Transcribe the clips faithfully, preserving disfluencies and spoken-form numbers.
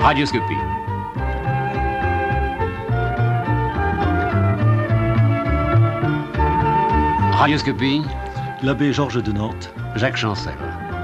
Radioscopie. Radioscopie. L'abbé Georges de Nantes. Jacques Chancel.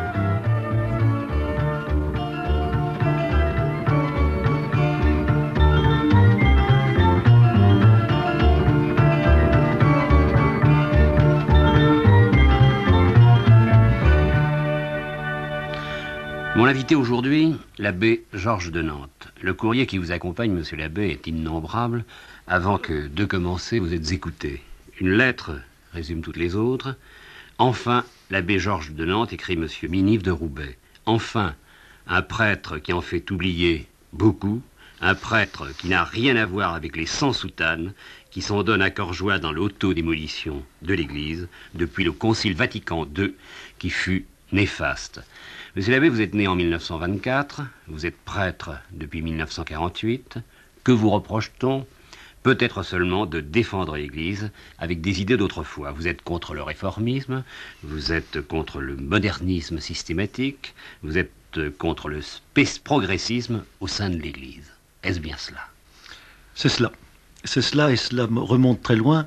Mon invité aujourd'hui, l'abbé Georges de Nantes. Le courrier qui vous accompagne, monsieur l'abbé, est innombrable. Avant que de commencer, vous êtes écouté. Une lettre résume toutes les autres. Enfin, l'abbé Georges de Nantes écrit monsieur Minive de Roubaix. Enfin, un prêtre qui en fait oublier beaucoup, un prêtre qui n'a rien à voir avec les sans-soutanes, qui s'en donne à cœur joie dans l'auto-démolition de l'Église, depuis le Concile Vatican deux, qui fut néfaste. Monsieur l'abbé, vous êtes né en mille neuf cent vingt-quatre, vous êtes prêtre depuis mille neuf cent quarante-huit. Que vous reproche-t-on? Peut-être seulement de défendre l'Église avec des idées d'autrefois. Vous êtes contre le réformisme, vous êtes contre le modernisme systématique, vous êtes contre le progressisme au sein de l'Église. Est-ce bien cela? C'est cela. C'est cela, et cela me remonte très loin.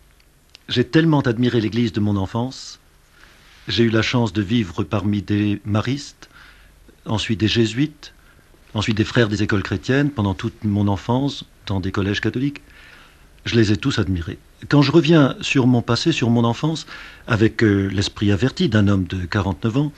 J'ai tellement admiré l'Église de mon enfance. J'ai eu la chance de vivre parmi des maristes, ensuite des jésuites, ensuite des frères des écoles chrétiennes, pendant toute mon enfance, dans des collèges catholiques. Je les ai tous admirés. Quand je reviens sur mon passé, sur mon enfance, avec euh, l'esprit averti d'un homme de quarante-neuf ans,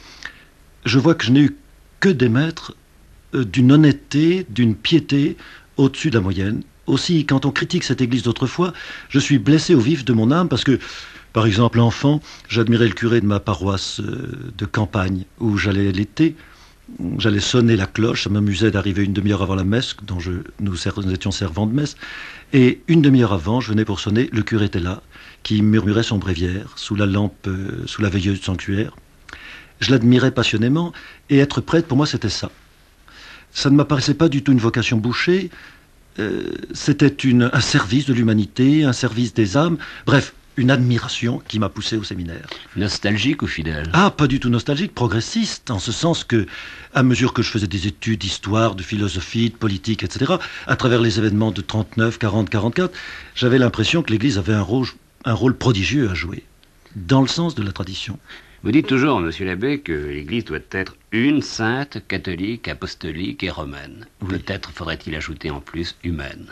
je vois que je n'ai eu que des maîtres euh, d'une honnêteté, d'une piété au-dessus de la moyenne. Aussi, quand on critique cette église d'autrefois, je suis blessé au vif de mon âme parce que, par exemple, enfant, j'admirais le curé de ma paroisse euh, de campagne où j'allais l'été. J'allais sonner la cloche, ça m'amusait d'arriver une demi-heure avant la messe, dont je, nous, nous étions servants de messe. Et une demi-heure avant, je venais pour sonner, le curé était là, qui murmurait son bréviaire, sous la lampe, euh, sous la veilleuse du sanctuaire. Je l'admirais passionnément, et être prêtre, pour moi, c'était ça. Ça ne m'apparaissait pas du tout une vocation bouchée, euh, c'était une, un service de l'humanité, un service des âmes, bref, une admiration qui m'a poussé au séminaire. Nostalgique ou fidèle? Ah, pas du tout nostalgique, progressiste, en ce sens que, à mesure que je faisais des études d'histoire, de philosophie, de politique, et cetera, à travers les événements de trente-neuf, quarante, quarante-quatre, j'avais l'impression que l'Église avait un rôle, un rôle prodigieux à jouer, dans le sens de la tradition. Vous dites toujours, monsieur l'abbé, que l'Église doit être une, sainte, catholique, apostolique et romaine. Oui. Peut-être faudrait-il ajouter en plus humaine.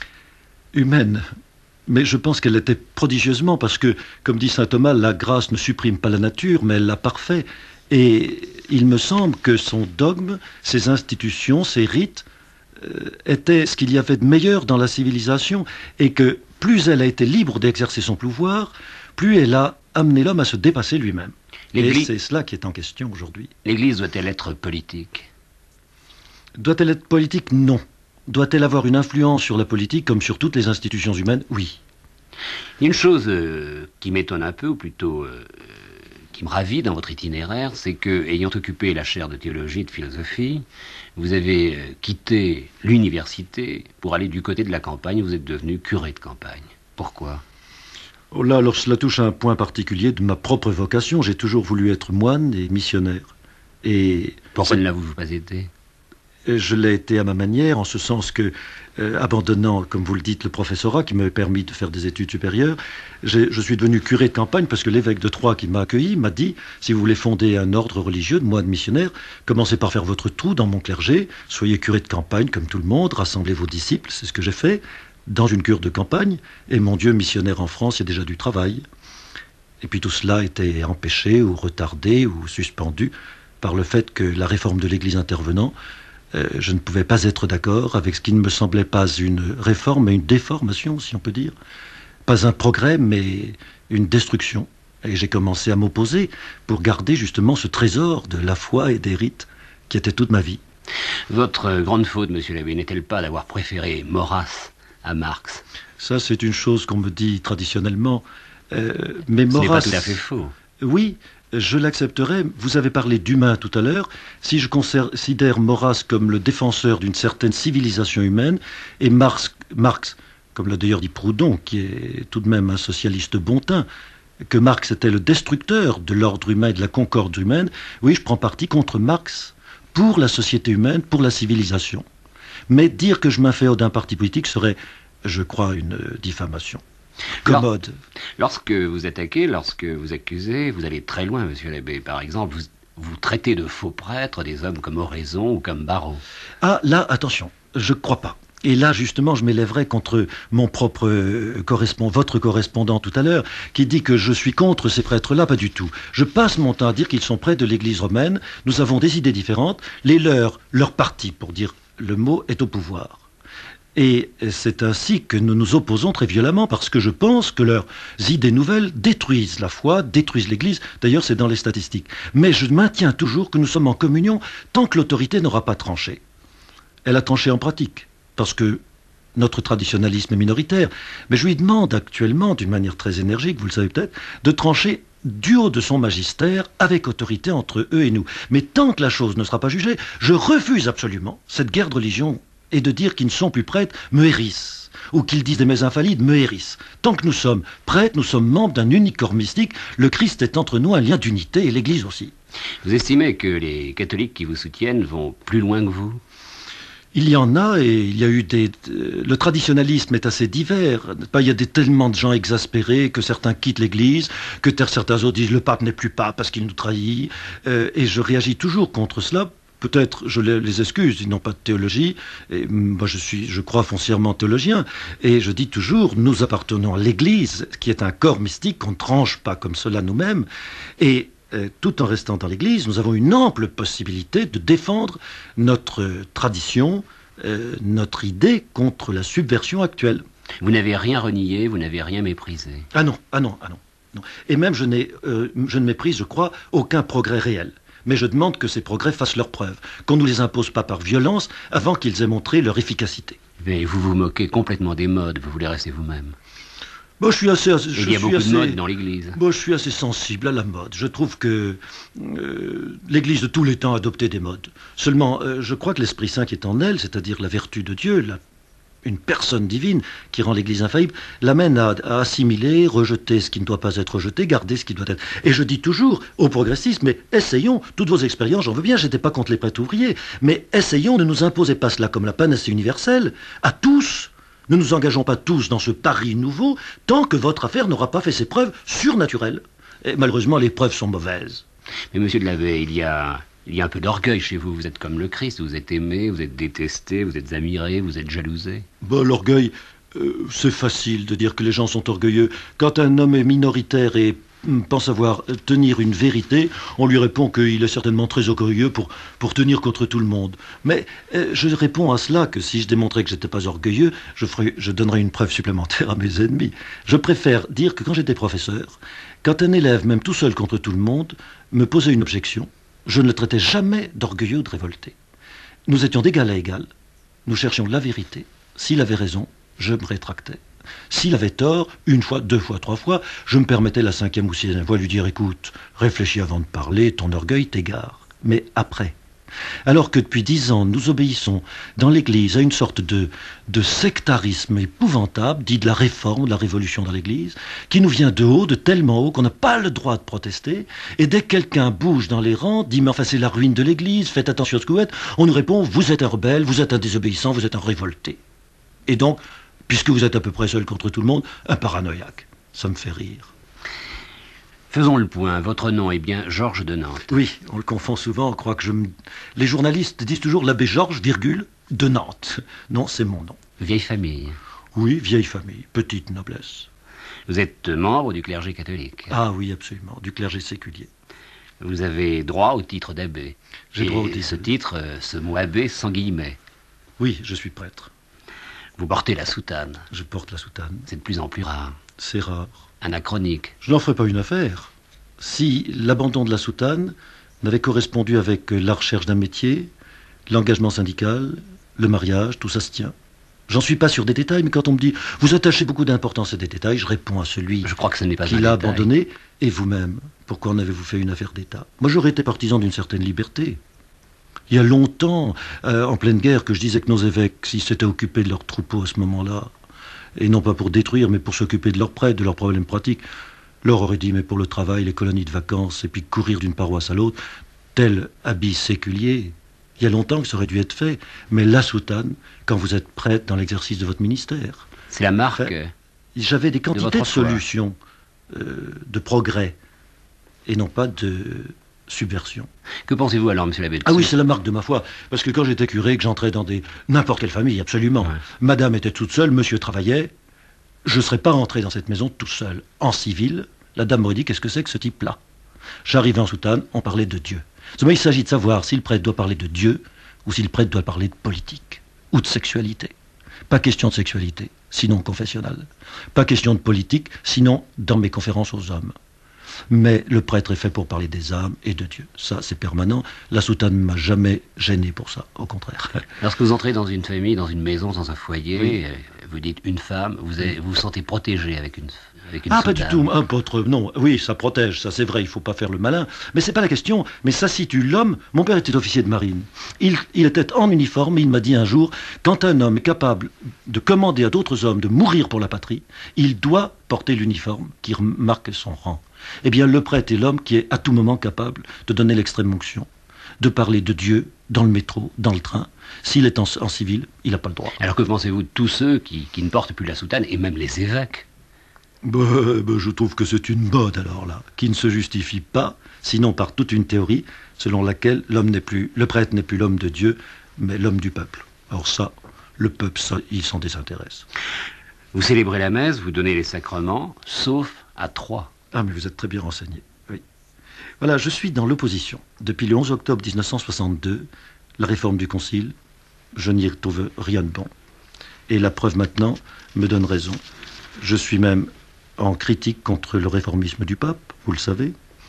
Humaine. Mais je pense qu'elle l'était prodigieusement parce que, comme dit saint Thomas, la grâce ne supprime pas la nature, mais elle la parfait. Et il me semble que son dogme, ses institutions, ses rites, euh, étaient ce qu'il y avait de meilleur dans la civilisation et que plus elle a été libre d'exercer son pouvoir, plus elle a amené l'homme à se dépasser lui-même. Et c'est cela qui est en question aujourd'hui. L'Église doit-elle être politique? Doit-elle être politique? Non. Doit-elle avoir une influence sur la politique comme sur toutes les institutions humaines? Oui. Il y a une chose euh, qui m'étonne un peu, ou plutôt euh, qui me ravit dans votre itinéraire, c'est que, ayant occupé la chaire de théologie et de philosophie, vous avez euh, quitté l'université pour aller du côté de la campagne, vous êtes devenu curé de campagne. Pourquoi? Oh là, alors cela touche à un point particulier de ma propre vocation. J'ai toujours voulu être moine et missionnaire. Et pourquoi ne l'avez-vous pas été? Je l'ai été à ma manière, en ce sens que, euh, abandonnant, comme vous le dites, le professorat qui m'a permis de faire des études supérieures, je suis devenu curé de campagne parce que l'évêque de Troyes qui m'a accueilli m'a dit, si vous voulez fonder un ordre religieux de moines missionnaires, commencez par faire votre trou dans mon clergé, soyez curé de campagne comme tout le monde, rassemblez vos disciples, c'est ce que j'ai fait, dans une cure de campagne, et mon Dieu, missionnaire en France, il y a déjà du travail. Et puis tout cela était empêché ou retardé ou suspendu par le fait que la réforme de l'Église intervenant, Euh, je ne pouvais pas être d'accord avec ce qui ne me semblait pas une réforme, mais une déformation, si on peut dire. Pas un progrès, mais une destruction. Et j'ai commencé à m'opposer pour garder justement ce trésor de la foi et des rites qui était toute ma vie. Votre grande faute, monsieur l'abbé, n'est-elle pas d'avoir préféré Maurras à Marx? Ça, c'est une chose qu'on me dit traditionnellement. Euh, mais Ce Maurras... n'est pas tout à fait faux. Oui, je l'accepterai. Vous avez parlé d'humain tout à l'heure. Si je considère Maurras comme le défenseur d'une certaine civilisation humaine, et Marx, Marx comme l'a d'ailleurs dit Proudhon, qui est tout de même un socialiste bon teint, que Marx était le destructeur de l'ordre humain et de la concorde humaine, oui, je prends parti contre Marx, pour la société humaine, pour la civilisation. Mais dire que je m'inféode d'un parti politique serait, je crois, une euh, diffamation. Commode. Lorsque vous attaquez, lorsque vous accusez, vous allez très loin, monsieur l'abbé. Par exemple, vous, vous traitez de faux prêtres des hommes comme Oraison ou comme Barreau. Ah, là, attention, je ne crois pas. Et là, justement, je m'élèverai contre mon propre euh, correspondant, votre correspondant tout à l'heure, qui dit que je suis contre ces prêtres-là. Pas du tout. Je passe mon temps à dire qu'ils sont prêtres de l'Église romaine. Nous avons des idées différentes. Les leurs, leur parti, pour dire le mot, est au pouvoir. Et c'est ainsi que nous nous opposons très violemment, parce que je pense que leurs idées nouvelles détruisent la foi, détruisent l'Église. D'ailleurs, c'est dans les statistiques. Mais je maintiens toujours que nous sommes en communion tant que l'autorité n'aura pas tranché. Elle a tranché en pratique, parce que notre traditionnalisme est minoritaire. Mais je lui demande actuellement, d'une manière très énergique, vous le savez peut-être, de trancher du haut de son magistère, avec autorité entre eux et nous. Mais tant que la chose ne sera pas jugée, je refuse absolument cette guerre de religion, et de dire qu'ils ne sont plus prêtres me hérissent, ou qu'ils disent des mets invalides me hérissent. Tant que nous sommes prêtres, nous sommes membres d'un unique corps mystique, le Christ est entre nous un lien d'unité, et l'Église aussi. Vous estimez que les catholiques qui vous soutiennent vont plus loin que vous ? Il y en a, et il y a eu des... Le traditionnalisme est assez divers. Il y a des, tellement de gens exaspérés que certains quittent l'Église, que certains autres disent le pape n'est plus pape parce qu'il nous trahit, euh, et je réagis toujours contre cela. Peut-être, je les excuse, ils n'ont pas de théologie, et moi je suis, je crois foncièrement théologien, et je dis toujours, nous appartenons à l'Église, qui est un corps mystique qu'on ne tranche pas comme cela nous-mêmes, et euh, tout en restant dans l'Église, nous avons une ample possibilité de défendre notre tradition, euh, notre idée contre la subversion actuelle. Vous n'avez rien renié, vous n'avez rien méprisé. Ah non, ah non, ah non. non. Et même je, n'ai, euh, je ne méprise, je crois, aucun progrès réel. Mais je demande que ces progrès fassent leurs preuves, qu'on ne nous les impose pas par violence avant qu'ils aient montré leur efficacité. Mais vous vous moquez complètement des modes, vous voulez rester vous-même. Bon, je suis assez, je Il y a suis beaucoup assez, de modes dans l'Église. Bon, je suis assez sensible à la mode. Je trouve que euh, l'Église de tous les temps a adopté des modes. Seulement, euh, je crois que l'Esprit Saint qui est en elle, c'est-à-dire la vertu de Dieu, la une personne divine qui rend l'Église infaillible, l'amène à, à assimiler, rejeter ce qui ne doit pas être rejeté, garder ce qui doit être. Et je dis toujours aux progressistes, mais essayons, toutes vos expériences, j'en veux bien, j'étais pas contre les prêtres ouvriers, mais essayons, ne nous imposez pas cela comme la panacée universelle, à tous. Ne nous engageons pas tous dans ce pari nouveau, tant que votre affaire n'aura pas fait ses preuves surnaturelles. Et malheureusement, les preuves sont mauvaises. Mais monsieur de Labbé, il y a... Il y a un peu d'orgueil chez vous, vous êtes comme le Christ, vous êtes aimé, vous êtes détesté, vous êtes admiré, vous êtes jalousé. Bon, l'orgueil, euh, c'est facile de dire que les gens sont orgueilleux. Quand un homme est minoritaire et hum, pense avoir euh, tenir une vérité, on lui répond qu'il est certainement très orgueilleux pour, pour tenir contre tout le monde. Mais euh, je réponds à cela que si je démontrais que je n'étais pas orgueilleux, je, ferais, je donnerais une preuve supplémentaire à mes ennemis. Je préfère dire que quand j'étais professeur, quand un élève, même tout seul contre tout le monde, me posait une objection, je ne le traitais jamais d'orgueilleux ou de révolté. Nous étions d'égal à égal. Nous cherchions la vérité. S'il avait raison, je me rétractais. S'il avait tort, une fois, deux fois, trois fois, je me permettais la cinquième ou sixième fois de lui dire « Écoute, réfléchis avant de parler, ton orgueil t'égare. » Mais après. Alors que depuis dix ans, nous obéissons dans l'Église à une sorte de, de sectarisme épouvantable, dit de la réforme, de la révolution dans l'Église, qui nous vient de haut, de tellement haut qu'on n'a pas le droit de protester, et dès que quelqu'un bouge dans les rangs, dit « mais enfin c'est la ruine de l'Église, faites attention à ce que vous êtes », on nous répond « vous êtes un rebelle, vous êtes un désobéissant, vous êtes un révolté ». Et donc, puisque vous êtes à peu près seul contre tout le monde, un paranoïaque. Ça me fait rire. Faisons le point. Votre nom est bien Georges de Nantes. Oui, on le confond souvent. On croit que je me... Les journalistes disent toujours l'abbé Georges, virgule, de Nantes. Non, c'est mon nom. Vieille famille. Oui, vieille famille, petite noblesse. Vous êtes membre du clergé catholique. Ah oui, absolument, du clergé séculier. Vous avez droit au titre d'abbé. J'ai droit au titre. Ce titre, ce mot abbé sans guillemets. Oui, je suis prêtre. Vous portez la soutane. Je porte la soutane. C'est de plus en plus rare. C'est rare. Anachronique. Je n'en ferai pas une affaire. Si l'abandon de la soutane n'avait correspondu avec la recherche d'un métier, l'engagement syndical, le mariage, tout ça se tient. J'en suis pas sûr des détails, mais quand on me dit « vous attachez beaucoup d'importance à des détails », je réponds à celui je crois que ce n'est pas qui un l'a détail. abandonné. Et vous-même, pourquoi en avez-vous fait une affaire d'État? Moi, j'aurais été partisan d'une certaine liberté. Il y a longtemps, euh, en pleine guerre, que je disais que nos évêques, s'ils s'étaient occupés de leurs troupeaux à ce moment-là, et non pas pour détruire, mais pour s'occuper de leurs prêtres, de leurs problèmes pratiques, leur aurait dit, mais pour le travail, les colonies de vacances, et puis courir d'une paroisse à l'autre, tel habit séculier, Il y a longtemps que ça aurait dû être fait, mais la soutane, quand vous êtes prêtre dans l'exercice de votre ministère. C'est la marque. Enfin, j'avais des quantités de, de solutions, euh, de progrès, et non pas de subversion. Que pensez-vous alors, monsieur l'abbé? Ah oui, c'est la marque de ma foi. Parce que quand j'étais curé, que j'entrais dans des n'importe quelle famille, absolument. Ouais. Madame était toute seule, monsieur travaillait. Je ne serais pas rentré dans cette maison tout seul. En civil, la dame m'aurait dit, qu'est-ce que c'est que ce type-là? J'arrivais en soutane, on parlait de Dieu. Seulement, il s'agit de savoir si le prêtre doit parler de Dieu ou si le prêtre doit parler de politique ou de sexualité. Pas question de sexualité, sinon confessionnelle. Pas question de politique, sinon dans mes conférences aux hommes. Mais le prêtre est fait pour parler des âmes et de Dieu. Ça, c'est permanent. La soutane ne m'a jamais gêné pour ça, au contraire. Lorsque vous entrez dans une famille, dans une maison, dans un foyer, oui. Vous dites une femme, vous avez, vous, vous sentez protégé avec une, avec une ah, soutane. Pas du tout. Un potre, non. Oui, ça protège, ça c'est vrai, il ne faut pas faire le malin. Mais c'est pas la question. Mais ça situe l'homme. Mon père était officier de marine. Il, il était en uniforme et il m'a dit un jour, quand un homme est capable de commander à d'autres hommes de mourir pour la patrie, il doit porter l'uniforme qui marque son rang. Eh bien, le prêtre est l'homme qui est à tout moment capable de donner l'extrême onction, de parler de Dieu dans le métro, dans le train. S'il est en, en civil, il n'a pas le droit. Alors que pensez-vous de tous ceux qui, qui ne portent plus la soutane, et même les évêques? bah, bah, Je trouve que c'est une mode, alors là, qui ne se justifie pas, sinon par toute une théorie selon laquelle l'homme n'est plus, le prêtre n'est plus l'homme de Dieu, mais l'homme du peuple. Or ça, le peuple, ça, il s'en désintéresse. Vous célébrez la messe, vous donnez les sacrements, sauf à Troyes. Ah, mais vous êtes très bien renseigné, oui. Voilà, je suis dans l'opposition. Depuis le onze octobre mille neuf cent soixante-deux, la réforme du Concile, je n'y retrouve rien de bon. Et la preuve maintenant me donne raison. Je suis même en critique contre le réformisme du pape, vous le savez.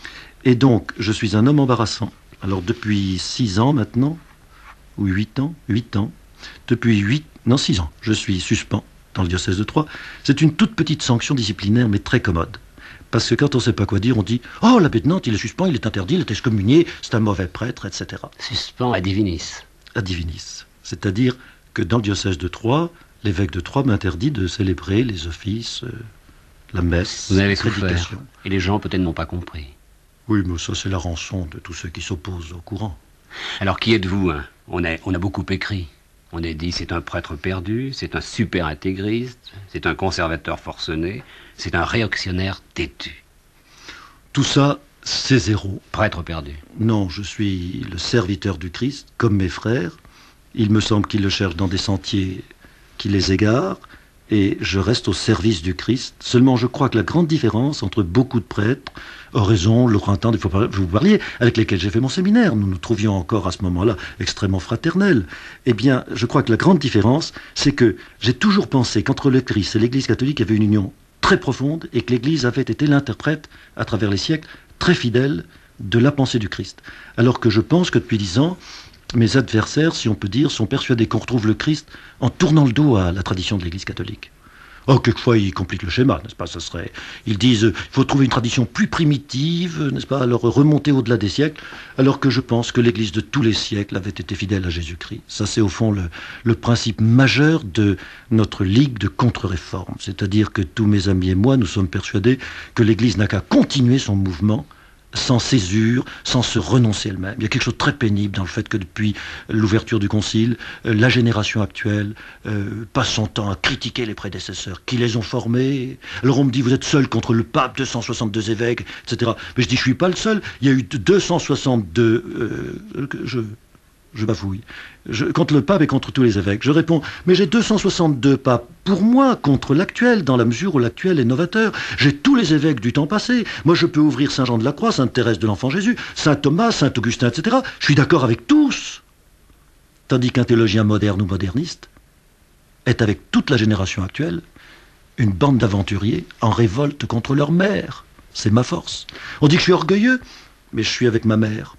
Et donc, je suis un homme embarrassant. Alors, depuis six ans maintenant, ou huit ans, huit ans, depuis huit, non, six ans, je suis suspens dans le diocèse de Troyes. C'est une toute petite sanction disciplinaire, mais très commode. Parce que quand on ne sait pas quoi dire, on dit « Oh, l'abbé de Nantes, il est suspens, il est interdit, il est excommunié, c'est un mauvais prêtre, et cetera » Suspens à divinis. À divinis. C'est-à-dire que dans le diocèse de Troyes, l'évêque de Troyes m'interdit de célébrer les offices, euh, la messe, vous avez souffert. Et les gens peut-être n'ont pas compris. Oui, mais ça c'est la rançon de tous ceux qui s'opposent au courant. Alors qui êtes-vous, hein? on, a, on a beaucoup écrit. On a dit c'est un prêtre perdu, c'est un super intégriste, c'est un conservateur forcené, c'est un réactionnaire têtu. Tout ça, c'est zéro. Prêtre perdu. Non, je suis le serviteur du Christ, comme mes frères. Il me semble qu'ils le cherchent dans des sentiers qui les égarent, et je reste au service du Christ. Seulement, je crois que la grande différence entre beaucoup de prêtres, Oraison, Laurentin, il faut pas vous parliez, avec lesquels j'ai fait mon séminaire, nous nous trouvions encore à ce moment-là extrêmement fraternels. Eh bien, je crois que la grande différence, c'est que j'ai toujours pensé qu'entre le Christ et l'Église catholique, il y avait une union très profonde et que l'Église avait été l'interprète, à travers les siècles, très fidèle de la pensée du Christ. Alors que je pense que depuis dix ans, mes adversaires, si on peut dire, sont persuadés qu'on retrouve le Christ en tournant le dos à la tradition de l'Église catholique. Oh, quelquefois, ils compliquent le schéma, n'est-ce pas? Ça serait... Ils disent il faut trouver une tradition plus primitive, n'est-ce pas? Alors remonter au-delà des siècles, alors que je pense que l'Église de tous les siècles avait été fidèle à Jésus-Christ. Ça, c'est au fond le, le principe majeur de notre ligue de contre-réforme. C'est-à-dire que tous mes amis et moi, nous sommes persuadés que l'Église n'a qu'à continuer son mouvement sans césure, sans se renoncer elle-même. Il y a quelque chose de très pénible dans le fait que depuis l'ouverture du Concile, la génération actuelle euh, passe son temps à critiquer les prédécesseurs, qui les ont formés. Alors on me dit, vous êtes seul contre le pape, deux cent soixante-deux évêques, et cetera. Mais je dis, je ne suis pas le seul. Il y a eu deux cent soixante-deux... Euh, je... Je bafouille. Je, contre le pape et contre tous les évêques. Je réponds, mais j'ai deux cent soixante-deux papes pour moi contre l'actuel, dans la mesure où l'actuel est novateur. J'ai tous les évêques du temps passé. Moi, je peux ouvrir Saint Jean de la Croix, Sainte Thérèse de l'Enfant Jésus, Saint Thomas, Saint Augustin, et cetera. Je suis d'accord avec tous. Tandis qu'un théologien moderne ou moderniste est, avec toute la génération actuelle, une bande d'aventuriers en révolte contre leur mère. C'est ma force. On dit que je suis orgueilleux, mais je suis avec ma mère.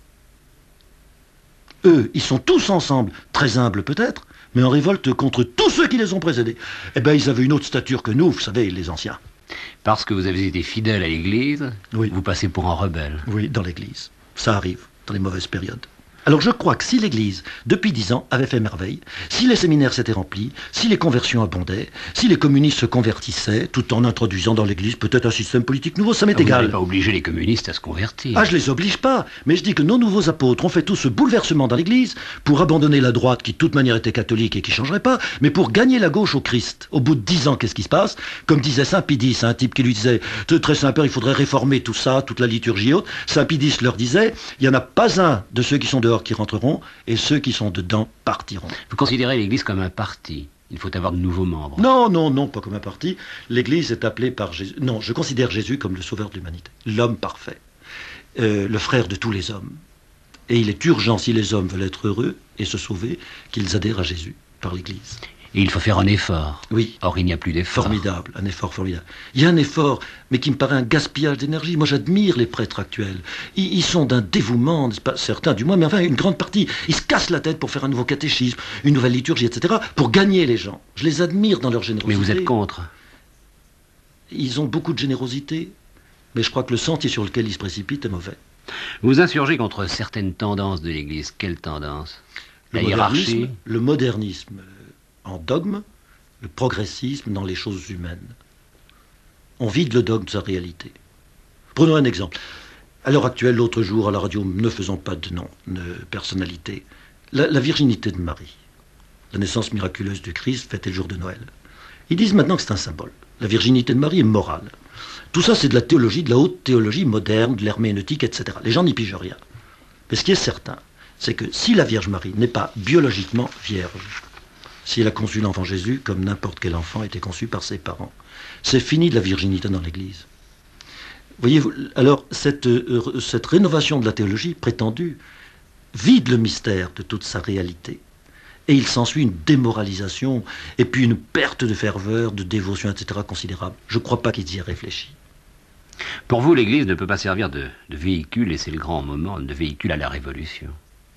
Eux, ils sont tous ensemble, très humbles peut-être, mais en révolte contre tous ceux qui les ont précédés. Eh bien, ils avaient une autre stature que nous, vous savez, les anciens. Parce que vous avez été fidèle à l'Église, oui. Vous passez pour un rebelle. Oui, dans l'Église. Ça arrive, dans les mauvaises périodes. Alors je crois que si l'Église, depuis dix ans, avait fait merveille, si les séminaires s'étaient remplis, si les conversions abondaient, si les communistes se convertissaient, tout en introduisant dans l'Église peut-être un système politique nouveau, ça m'est Ah, vous égal. n'avez pas obligé les communistes à se convertir. Ah, je les oblige pas, mais je dis que nos nouveaux apôtres ont fait tout ce bouleversement dans l'Église pour abandonner la droite qui de toute manière était catholique et qui changerait pas, mais pour gagner la gauche au Christ. Au bout de dix ans, qu'est-ce qui se passe? Comme disait Saint Pidis, un type qui lui disait « Très Saint-Père, il faudrait réformer tout ça, toute la liturgie et autres », Saint Pidis leur disait « Il n'y en a pas un de ceux qui sont dehors qui rentreront, et ceux qui sont dedans partiront. » Vous considérez l'Église comme un parti. Il faut avoir de nouveaux membres. Non, non, non, pas comme un parti. L'Église est appelée par Jésus. Non, je considère Jésus comme le sauveur de l'humanité, l'homme parfait, euh, le frère de tous les hommes. Et il est urgent, si les hommes veulent être heureux et se sauver, qu'ils adhèrent à Jésus par l'Église. Et il faut faire un effort. Oui. Or, il n'y a plus d'effort. Formidable, un effort formidable. Il y a un effort, mais qui me paraît un gaspillage d'énergie. Moi, j'admire les prêtres actuels. Ils, ils sont d'un dévouement, n'est-ce pas, certains du moins, mais enfin, une grande partie. Ils se cassent la tête pour faire un nouveau catéchisme, une nouvelle liturgie, et cetera, pour gagner les gens. Je les admire dans leur générosité. Mais vous êtes contre. Ils ont beaucoup de générosité, mais je crois que le sentier sur lequel ils se précipitent est mauvais. Vous insurgez contre certaines tendances de l'Église. Quelles tendances? Le La hiérarchie. modernisme, le modernisme en dogme, le progressisme dans les choses humaines. On vide le dogme de sa réalité. Prenons un exemple. À l'heure actuelle, l'autre jour, à la radio, ne faisons pas de nom, de personnalité, la, la virginité de Marie, la naissance miraculeuse du Christ, fêtée le jour de Noël. Ils disent maintenant que c'est un symbole. La virginité de Marie est morale. Tout ça, c'est de la théologie, de la haute théologie moderne, de l'herméneutique, et cetera. Les gens n'y pigent rien. Mais ce qui est certain, c'est que si la Vierge Marie n'est pas biologiquement vierge, si elle a conçu l'enfant Jésus comme n'importe quel enfant a été conçu par ses parents, c'est fini de la virginité dans l'Église. Voyez-vous, alors cette, euh, cette rénovation de la théologie prétendue vide le mystère de toute sa réalité. Et il s'ensuit une démoralisation et puis une perte de ferveur, de dévotion, et cetera considérable. Je ne crois pas qu'ils y aient réfléchi. Pour vous, l'Église ne peut pas servir de, de véhicule, et c'est le grand moment, de véhicule à la Révolution.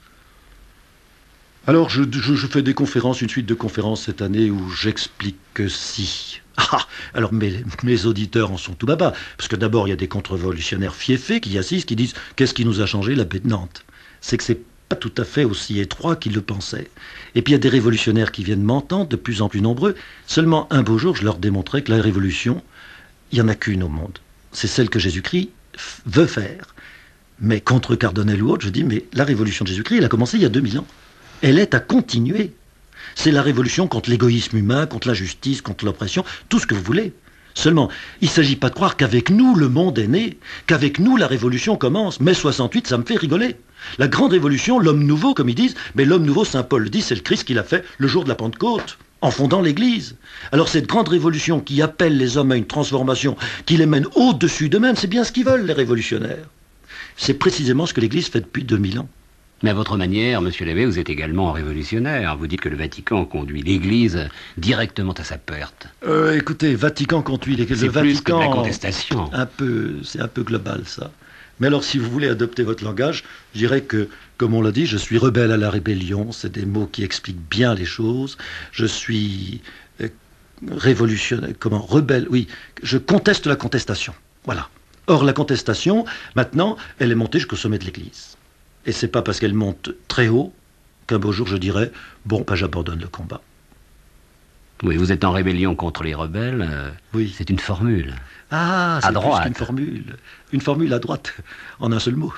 Alors, je, je, je fais des conférences, une suite de conférences cette année où j'explique que si. Ah, alors mes, mes auditeurs en sont tout baba, parce que d'abord, il y a des contre-révolutionnaires fiefés qui y assistent, qui disent « Qu'est-ce qui nous a changé, l'abbé de Nantes ?» C'est que c'est pas tout à fait aussi étroit qu'ils le pensaient. Et puis il y a des révolutionnaires qui viennent m'entendre, de plus en plus nombreux. Seulement un beau jour, je leur démontrais que la révolution, il n'y en a qu'une au monde. C'est celle que Jésus-Christ veut faire. Mais contre Cardonnel ou autre, je dis, mais la révolution de Jésus-Christ, elle a commencé il y a deux mille ans. Elle est à continuer. C'est la révolution contre l'égoïsme humain, contre l'injustice, contre l'oppression, tout ce que vous voulez. Seulement, il ne s'agit pas de croire qu'avec nous, le monde est né, qu'avec nous, la révolution commence. Mai soixante-huit, ça me fait rigoler. La grande révolution, l'homme nouveau, comme ils disent, mais l'homme nouveau, Saint Paul le dit, c'est le Christ qui l'a fait le jour de la Pentecôte, en fondant l'Église. Alors cette grande révolution qui appelle les hommes à une transformation, qui les mène au-dessus d'eux-mêmes, c'est bien ce qu'ils veulent, les révolutionnaires. C'est précisément ce que l'Église fait depuis deux mille ans. Mais à votre manière, monsieur l'abbé, vous êtes également révolutionnaire. Vous dites que le Vatican conduit l'Église directement à sa perte. Euh, écoutez, Vatican conduit l'Église. C'est Le plus Vatican, que de la contestation. Un peu, c'est un peu global, ça. Mais alors, si vous voulez adopter votre langage, je dirais que, comme on l'a dit, je suis rebelle à la rébellion. C'est des mots qui expliquent bien les choses. Je suis euh, révolutionnaire, comment, rebelle, oui. Je conteste la contestation. Voilà. Or, la contestation, maintenant, elle est montée jusqu'au sommet de l'Église. Et c'est pas parce qu'elle monte très haut qu'un beau jour je dirais « Bon, ben, j'abandonne le combat ». Oui, vous êtes en rébellion contre les rebelles. Euh, oui. C'est une formule. Ah, c'est droite. plus qu'une formule. Une formule à droite, en un seul mot.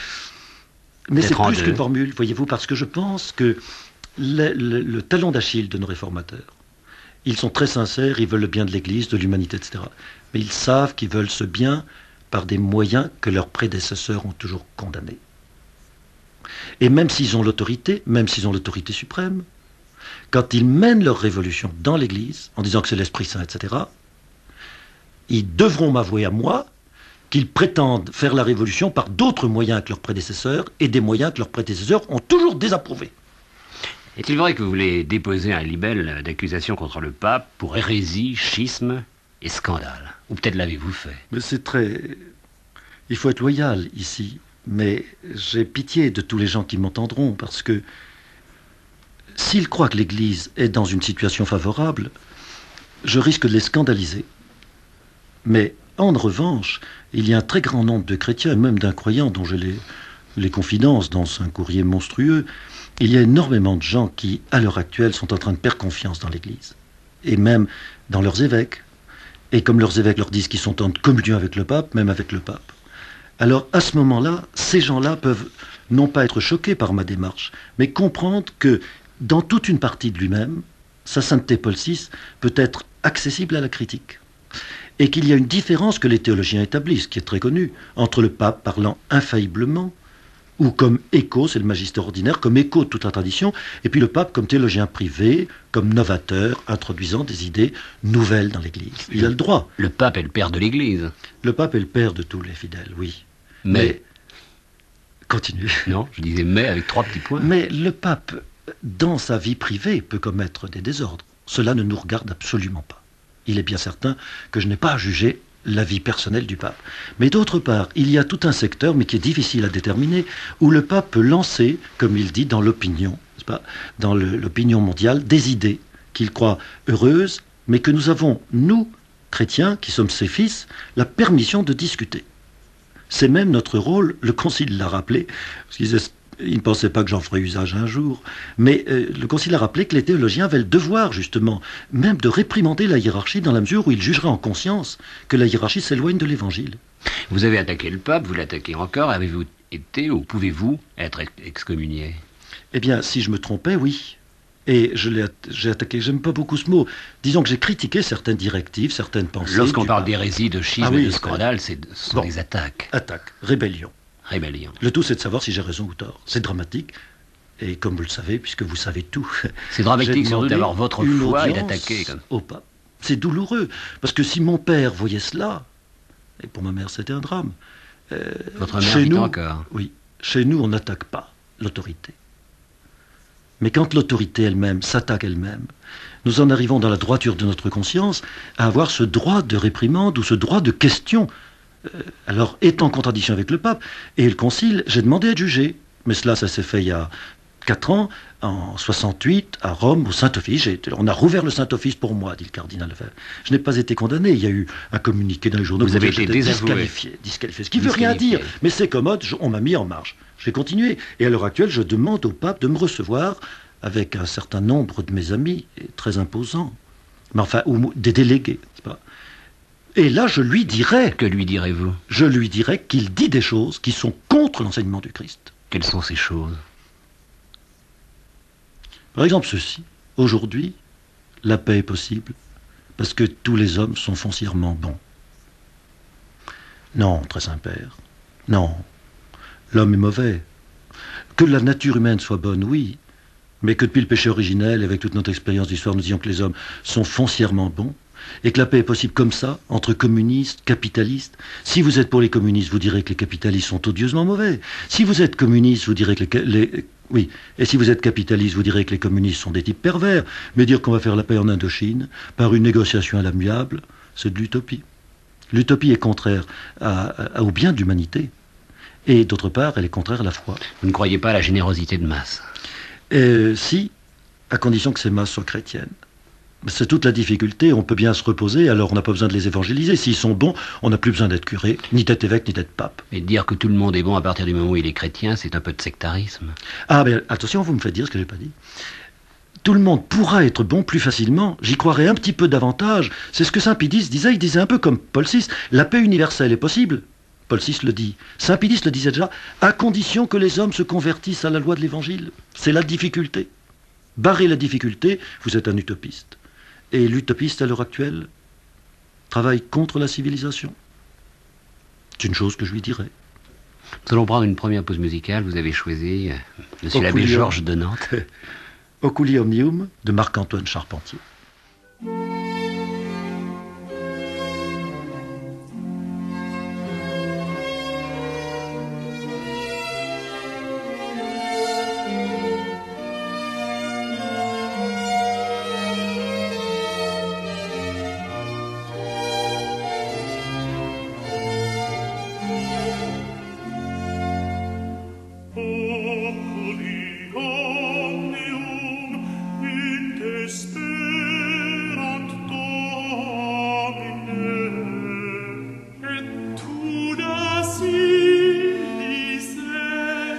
Mais c'est plus qu'une formule, voyez-vous, parce que je pense que le, le, le talon d'Achille de nos réformateurs, ils sont très sincères, ils veulent le bien de l'Église, de l'humanité, et cetera. Mais ils savent qu'ils veulent ce bien par des moyens que leurs prédécesseurs ont toujours condamnés. Et même s'ils ont l'autorité, même s'ils ont l'autorité suprême, quand ils mènent leur révolution dans l'Église, en disant que c'est l'Esprit Saint, et cetera, ils devront m'avouer à moi qu'ils prétendent faire la révolution par d'autres moyens que leurs prédécesseurs, et des moyens que leurs prédécesseurs ont toujours désapprouvés. Est-il vrai que vous voulez déposer un libelle d'accusation contre le pape pour hérésie, schisme et scandale? Ou peut-être l'avez-vous fait? Mais c'est très... Il faut être loyal ici. Mais j'ai pitié de tous les gens qui m'entendront, parce que s'ils croient que l'Église est dans une situation favorable, je risque de les scandaliser. Mais en revanche, il y a un très grand nombre de chrétiens, et même d'incroyants, dont j'ai les, les confidences dans un courrier monstrueux. Il y a énormément de gens qui, à l'heure actuelle, sont en train de perdre confiance dans l'Église, et même dans leurs évêques. Et comme leurs évêques leur disent qu'ils sont en communion avec le pape, même avec le pape. Alors, à ce moment-là, ces gens-là peuvent non pas être choqués par ma démarche, mais comprendre que, dans toute une partie de lui-même, sa sainteté Paul six peut être accessible à la critique. Et qu'il y a une différence que les théologiens établissent, qui est très connue, entre le pape parlant infailliblement, ou comme écho, c'est le magistère ordinaire, comme écho de toute la tradition, et puis le pape comme théologien privé, comme novateur, introduisant des idées nouvelles dans l'Église. Il a le droit. Le pape est le père de l'Église. Le pape est le père de tous les fidèles, oui. Mais... mais... Continue. Non, je disais mais avec trois petits points. Mais le pape, dans sa vie privée, peut commettre des désordres. Cela ne nous regarde absolument pas. Il est bien certain que je n'ai pas à juger la vie personnelle du pape. Mais d'autre part, il y a tout un secteur, mais qui est difficile à déterminer, où le pape peut lancer, comme il dit, dans l'opinion, n'est-ce pas, dans le, l'opinion mondiale, des idées qu'il croit heureuses, mais que nous avons, nous, chrétiens, qui sommes ses fils, la permission de discuter. C'est même notre rôle, le Concile l'a rappelé, parce qu'il disait, il ne pensait pas que j'en ferais usage un jour, mais euh, le Concile a rappelé que les théologiens avaient le devoir, justement, même de réprimander la hiérarchie dans la mesure où ils jugeraient en conscience que la hiérarchie s'éloigne de l'Évangile. Vous avez attaqué le pape, vous l'attaquez encore, avez-vous été ou pouvez-vous être excommunié? Eh bien, si je me trompais, oui. Et je l'ai j'ai attaqué, j'aime pas beaucoup ce mot. Disons que j'ai critiqué certaines directives, certaines pensées. Lorsqu'on parle d'hérésie, de schisme ah oui, et de scandale, c'est, ce sont bon, des attaques. Attaque, rébellion. Rébellion. Le tout, c'est de savoir si j'ai raison ou tort. C'est dramatique. Et comme vous le savez, puisque vous savez tout... C'est dramatique surtout d'avoir votre foi et d'attaquer. Comme... au pape. C'est douloureux. Parce que si mon père voyait cela, et pour ma mère, c'était un drame. Euh, votre mère chez vit nous, encore. Oui. Chez nous, on n'attaque pas l'autorité. Mais quand l'autorité elle-même s'attaque elle-même, nous en arrivons dans la droiture de notre conscience à avoir ce droit de réprimande ou ce droit de question. Euh, alors, est en contradiction avec le pape et le concile, j'ai demandé à être jugé. Mais cela, ça s'est fait il y a quatre ans, en soixante-huit, à Rome, au Saint-Office. J'ai été, on a rouvert le Saint-Office pour moi, dit le cardinal. Enfin, je n'ai pas été condamné. Il y a eu un communiqué dans les journaux. Vous avez été disqualifié, disqualifié. Ce qui ne veut rien dire. Mais c'est commode, je, on m'a mis en marche. J'ai continué. Et à l'heure actuelle, je demande au pape de me recevoir avec un certain nombre de mes amis, très imposants. Mais enfin, ou des délégués, n'est-ce pas ? Et là, je lui dirais... Que lui direz-vous ? Je lui dirais qu'il dit des choses qui sont contre l'enseignement du Christ. Quelles sont ces choses ? Par exemple, ceci. Aujourd'hui, la paix est possible parce que tous les hommes sont foncièrement bons. Non, très Saint-Père. Non. L'homme est mauvais. Que la nature humaine soit bonne, oui. Mais que depuis le péché originel, avec toute notre expérience d'histoire, nous disons que les hommes sont foncièrement bons, et que la paix est possible comme ça, entre communistes, capitalistes. Si vous êtes pour les communistes, vous direz que les capitalistes sont odieusement mauvais. Si vous êtes communiste, vous direz que les... les oui, et si vous êtes capitaliste, vous direz que les communistes sont des types pervers. Mais dire qu'on va faire la paix en Indochine, par une négociation à l'amiable, c'est de l'utopie. L'utopie est contraire à, à, au bien de l'humanité. Et d'autre part, elle est contraire à la foi. Vous ne croyez pas à la générosité de masse ? Euh, si, à condition que ces masses soient chrétiennes. C'est toute la difficulté, on peut bien se reposer, alors on n'a pas besoin de les évangéliser. S'ils sont bons, on n'a plus besoin d'être curé, ni d'être évêque, ni d'être pape. Et dire que tout le monde est bon à partir du moment où il est chrétien, c'est un peu de sectarisme. Ah, mais attention, vous me faites dire ce que je n'ai pas dit. Tout le monde pourra être bon plus facilement, j'y croirais un petit peu davantage. C'est ce que Saint Pidis disait, il disait un peu comme Paul six, la paix universelle est possible. Paul six le dit. Saint Pidis le disait déjà, à condition que les hommes se convertissent à la loi de l'Évangile. C'est la difficulté. Barrer la difficulté, vous êtes un utopiste. Et l'utopiste, à l'heure actuelle, travaille contre la civilisation. C'est une chose que je lui dirais. Nous allons prendre une première pause musicale. Vous avez choisi euh, Monsieur l'abbé Georges de Nantes. Oculi Omnium, de Marc-Antoine Charpentier. Et tu da si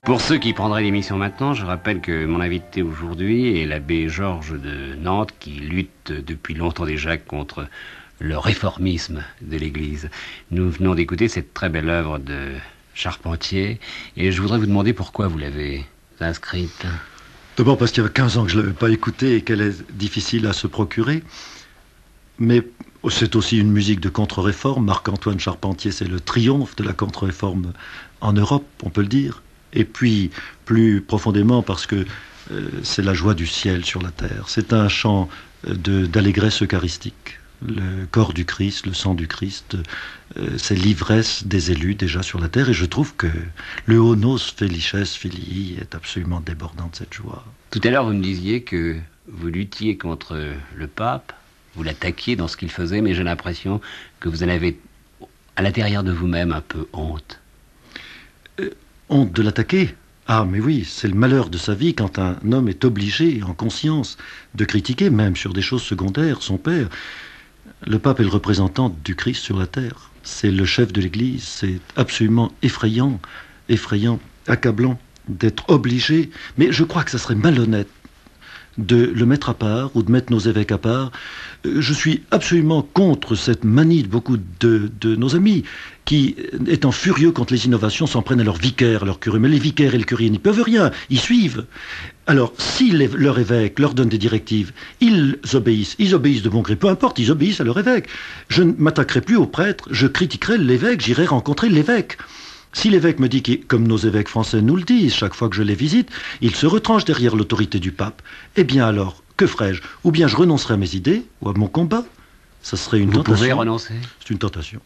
Pour ceux qui prendraient l'émission maintenant, je rappelle que mon invité aujourd'hui est l'abbé Georges de Nantes, qui lutte depuis longtemps déjà contre le réformisme de l'Église. Nous venons d'écouter cette très belle œuvre de Charpentier, et je voudrais vous demander pourquoi vous l'avez inscrite. D'abord parce qu'il y a quinze ans que je ne l'avais pas écoutée et qu'elle est difficile à se procurer. Mais c'est aussi une musique de contre-réforme. Marc-Antoine Charpentier, c'est le triomphe de la contre-réforme en Europe, on peut le dire. Et puis, plus profondément, parce que euh, c'est la joie du ciel sur la terre. C'est un chant de, d'allégresse eucharistique. Le corps du Christ, le sang du Christ, euh, c'est l'ivresse des élus déjà sur la terre. Et je trouve que le Honos Felices Filii est absolument débordant de cette joie. Tout à l'heure, vous me disiez que vous luttiez contre le pape, vous l'attaquiez dans ce qu'il faisait, mais j'ai l'impression que vous en avez à l'intérieur de vous-même un peu honte. Euh, honte de l'attaquer ? Ah, mais oui, c'est le malheur de sa vie quand un homme est obligé, en conscience, de critiquer, même sur des choses secondaires, son père. Le pape est le représentant du Christ sur la terre. C'est le chef de l'Église. C'est absolument effrayant, effrayant, accablant d'être obligé. Mais je crois que ça serait malhonnête de le mettre à part ou de mettre nos évêques à part. Je suis absolument contre cette manie de beaucoup de, de nos amis qui, étant furieux contre les innovations, s'en prennent à leurs vicaires, à leurs curés. Mais les vicaires et le curé n'y peuvent rien, ils suivent. Alors, si les, leur évêque leur donne des directives, ils obéissent, ils obéissent de bon gré, peu importe, ils obéissent à leur évêque. Je ne m'attaquerai plus au prêtre, je critiquerai l'évêque, j'irai rencontrer l'évêque. Si l'évêque me dit, comme nos évêques français nous le disent chaque fois que je les visite, il se retranche derrière l'autorité du pape, eh bien alors, que ferai-je ? Ou bien je renoncerai à mes idées, ou à mon combat. Ça serait une vous tentation. Vous pouvez renoncer ? C'est une tentation.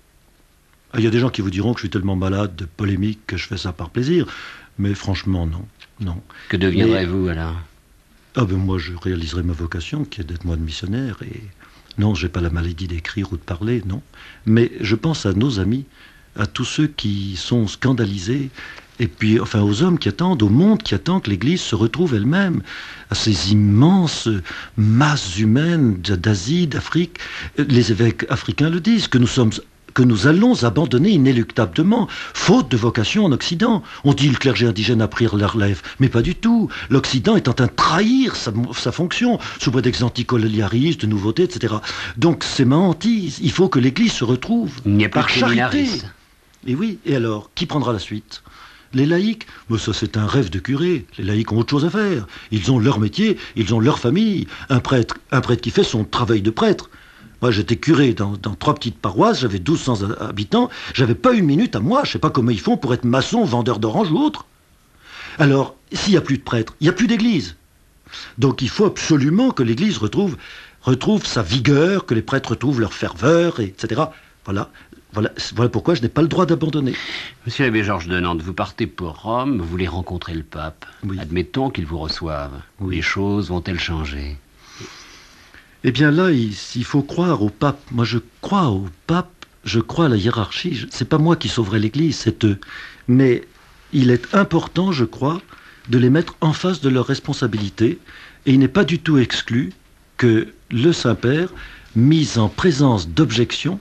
Ah, il y a des gens qui vous diront que je suis tellement malade de polémique que je fais ça par plaisir, mais franchement, non. non. Que deviendrez-vous alors ? Ah ben moi, je réaliserai ma vocation, qui est d'être moine missionnaire, et non, j'ai pas la maladie d'écrire ou de parler, non. Mais je pense à nos amis, à tous ceux qui sont scandalisés, et puis, enfin, aux hommes qui attendent, au monde qui attend que l'Église se retrouve elle-même, à ces immenses masses humaines d'Asie, d'Afrique. Les évêques africains le disent, que nous sommes... que nous allons abandonner inéluctablement, faute de vocation en Occident. On dit le clergé indigène a pris la relève, mais pas du tout. L'Occident est en train de trahir sa, sa fonction, sous prétexte anticolonialiste, de nouveautés, et cetera. Donc c'est ma hantise. Il faut que l'Église se retrouve Il n'y a par pas de charité. séminaristes. Et oui, et alors, qui prendra la suite ? Les laïcs, mais ça c'est un rêve de curé. Les laïcs ont autre chose à faire. Ils ont leur métier, ils ont leur famille. Un prêtre, un prêtre qui fait son travail de prêtre. Moi, j'étais curé dans, dans trois petites paroisses, j'avais douze cents habitants, j'avais pas une minute à moi, je sais pas comment ils font pour être maçon, vendeur d'orange ou autre. Alors, s'il n'y a plus de prêtres, il n'y a plus d'église. Donc il faut absolument que l'église retrouve, retrouve sa vigueur, que les prêtres retrouvent leur ferveur, et etc. Voilà, voilà, voilà pourquoi je n'ai pas le droit d'abandonner. Monsieur l'abbé Georges de Nantes, vous partez pour Rome, vous voulez rencontrer le pape. Oui. Admettons qu'il vous reçoive. Oui. Les choses vont-elles changer ? Eh bien là, il, il faut croire au pape. Moi, je crois au pape, je crois à la hiérarchie. Je, c'est pas moi qui sauverai l'Église, c'est eux. Mais il est important, je crois, de les mettre en face de leurs responsabilités. Et il n'est pas du tout exclu que le Saint-Père, mis en présence d'objections,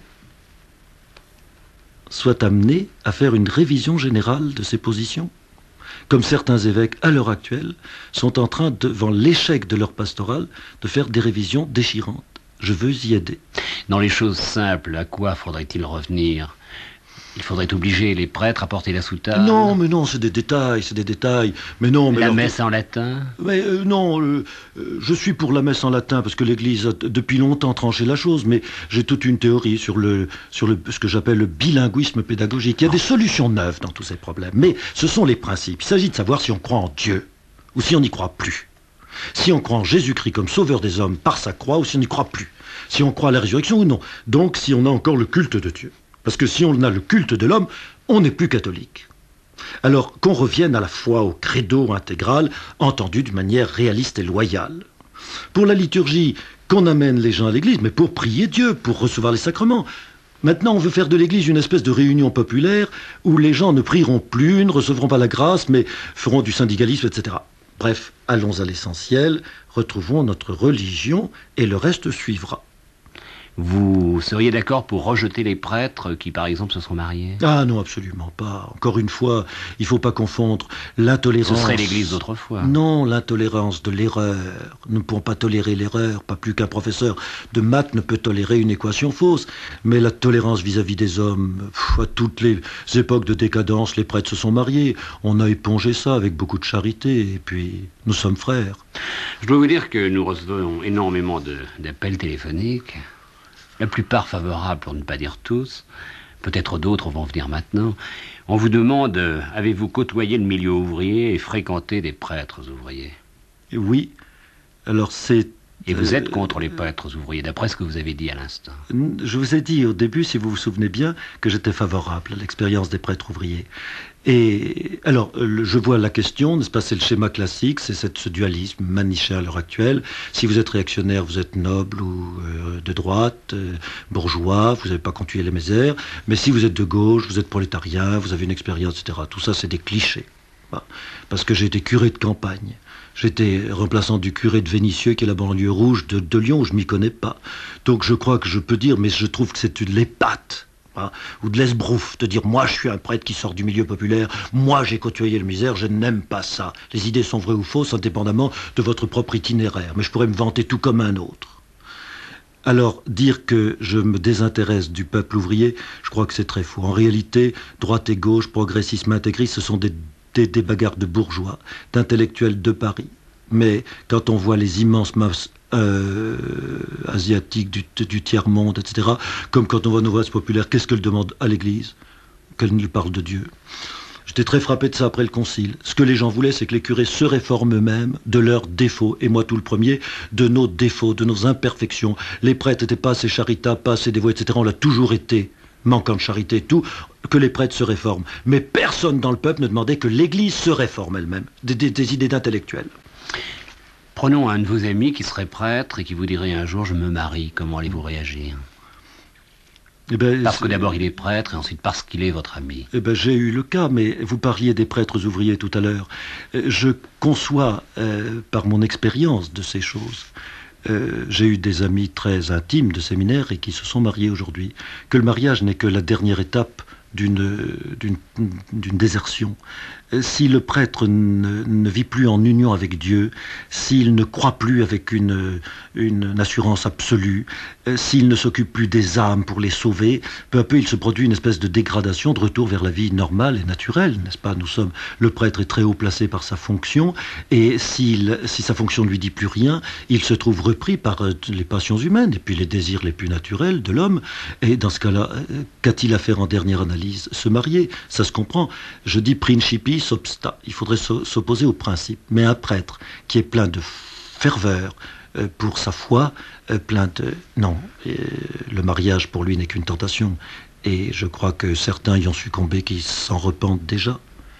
soit amené à faire une révision générale de ses positions. Comme certains évêques, à l'heure actuelle, sont en train, devant l'échec de leur pastoral, de faire des révisions déchirantes. Je veux y aider. Dans les choses simples, à quoi faudrait-il revenir ? Il faudrait obliger les prêtres à porter la soutane ? Non, mais non, c'est des détails, c'est des détails. Mais non, mais La leur- messe en latin ? Mais euh, non, euh, euh, je suis pour la messe en latin parce que l'Église a t- depuis longtemps tranché la chose, mais j'ai toute une théorie sur le sur le ce que j'appelle le bilinguisme pédagogique. Il y a des solutions neuves dans tous ces problèmes, mais ce sont les principes. Il s'agit de savoir si on croit en Dieu ou si on n'y croit plus. Si on croit en Jésus-Christ comme sauveur des hommes par sa croix ou si on n'y croit plus. Si on croit à la résurrection ou non. Donc si on a encore le culte de Dieu. Parce que si on a le culte de l'homme, on n'est plus catholique. Alors qu'on revienne à la foi, au credo intégral, entendu d'une manière réaliste et loyale. Pour la liturgie, qu'on amène les gens à l'église, mais pour prier Dieu, pour recevoir les sacrements. Maintenant, on veut faire de l'église une espèce de réunion populaire où les gens ne prieront plus, ne recevront pas la grâce, mais feront du syndicalisme, et cetera. Bref, allons à l'essentiel, retrouvons notre religion et le reste suivra. Vous seriez d'accord pour rejeter les prêtres qui, par exemple, se sont mariés? Ah non, absolument pas. Encore une fois, il ne faut pas confondre l'intolérance... Ce serait l'Église d'autrefois. Non, l'intolérance de l'erreur. Nous ne pouvons pas tolérer l'erreur, pas plus qu'un professeur de maths ne peut tolérer une équation fausse. Mais la tolérance vis-à-vis des hommes, pff, à toutes les époques de décadence, les prêtres se sont mariés. On a épongé ça avec beaucoup de charité, et puis nous sommes frères. Je dois vous dire que nous recevons énormément de, d'appels téléphoniques. La plupart favorables, pour ne pas dire tous. Peut-être d'autres vont venir maintenant. On vous demande, euh, avez-vous côtoyé le milieu ouvrier et fréquenté des prêtres ouvriers? Oui. Alors c'est... Et vous êtes contre les prêtres ouvriers, d'après ce que vous avez dit à l'instant. Je vous ai dit au début, si vous vous souvenez bien, que j'étais favorable à l'expérience des prêtres ouvriers. Et alors, je vois la question, n'est-ce pas, c'est le schéma classique, c'est cette, ce dualisme manichéen à l'heure actuelle. Si vous êtes réactionnaire, vous êtes noble ou euh, de droite, euh, bourgeois, vous n'avez pas continué les misères. Mais si vous êtes de gauche, vous êtes prolétarien, vous avez une expérience, et cetera. Tout ça, c'est des clichés. Parce que j'ai été curé de campagne. J'étais remplaçant du curé de Vénissieux, qui est la banlieue rouge de, de Lyon, où je m'y connais pas. Donc je crois que je peux dire, mais je trouve que c'est une l'épate, hein, ou de l'esbrouf, de dire, moi je suis un prêtre qui sort du milieu populaire, moi j'ai côtoyé le misère, je n'aime pas ça. Les idées sont vraies ou fausses, indépendamment de votre propre itinéraire, mais je pourrais me vanter tout comme un autre. Alors, dire que je me désintéresse du peuple ouvrier, je crois que c'est très faux. En réalité, droite et gauche, progressisme, intégrisme, ce sont des Des, des bagarres de bourgeois, d'intellectuels de Paris. Mais quand on voit les immenses masses euh, asiatiques du, du tiers-monde, et cetera, comme quand on voit nos masses populaires, qu'est-ce qu'elles demandent à l'Église? Qu'elles nous parlent de Dieu. J'étais très frappé de ça après le Concile. Ce que les gens voulaient, c'est que les curés se réforment eux-mêmes de leurs défauts, et moi tout le premier, de nos défauts, de nos imperfections. Les prêtres n'étaient pas assez charitables, pas assez dévoués, et cetera. On l'a toujours été. Manquant de charité et tout, que les prêtres se réforment. Mais personne dans le peuple ne demandait que l'Église se réforme elle-même. Des, des, des idées d'intellectuels. Prenons un de vos amis qui serait prêtre et qui vous dirait un jour, je me marie. Comment allez-vous réagir? Eh ben, parce que d'abord il est prêtre et ensuite parce qu'il est votre ami. Eh ben, j'ai eu le cas, mais vous parliez des prêtres ouvriers tout à l'heure. Je conçois, euh, par mon expérience de ces choses, Euh, j'ai eu des amis très intimes de séminaire et qui se sont mariés aujourd'hui, que le mariage n'est que la dernière étape d'une, d'une, d'une désertion. Si le prêtre ne, ne vit plus en union avec Dieu, s'il ne croit plus avec une, une assurance absolue, s'il ne s'occupe plus des âmes pour les sauver, peu à peu il se produit une espèce de dégradation, de retour vers la vie normale et naturelle, n'est-ce pas? Nous sommes, le prêtre est très haut placé par sa fonction, et s'il, si sa fonction ne lui dit plus rien, il se trouve repris par les passions humaines, et puis les désirs les plus naturels de l'homme, et dans ce cas-là, qu'a-t-il à faire en dernière analyse? Se marier, ça se comprend. Je dis principis obsta, il faudrait s'opposer au principe, mais un prêtre qui est plein de ferveur euh, pour sa foi, euh, plein de... Non, euh, le mariage pour lui n'est qu'une tentation, et je crois que certains y ont succombé qui s'en repentent déjà.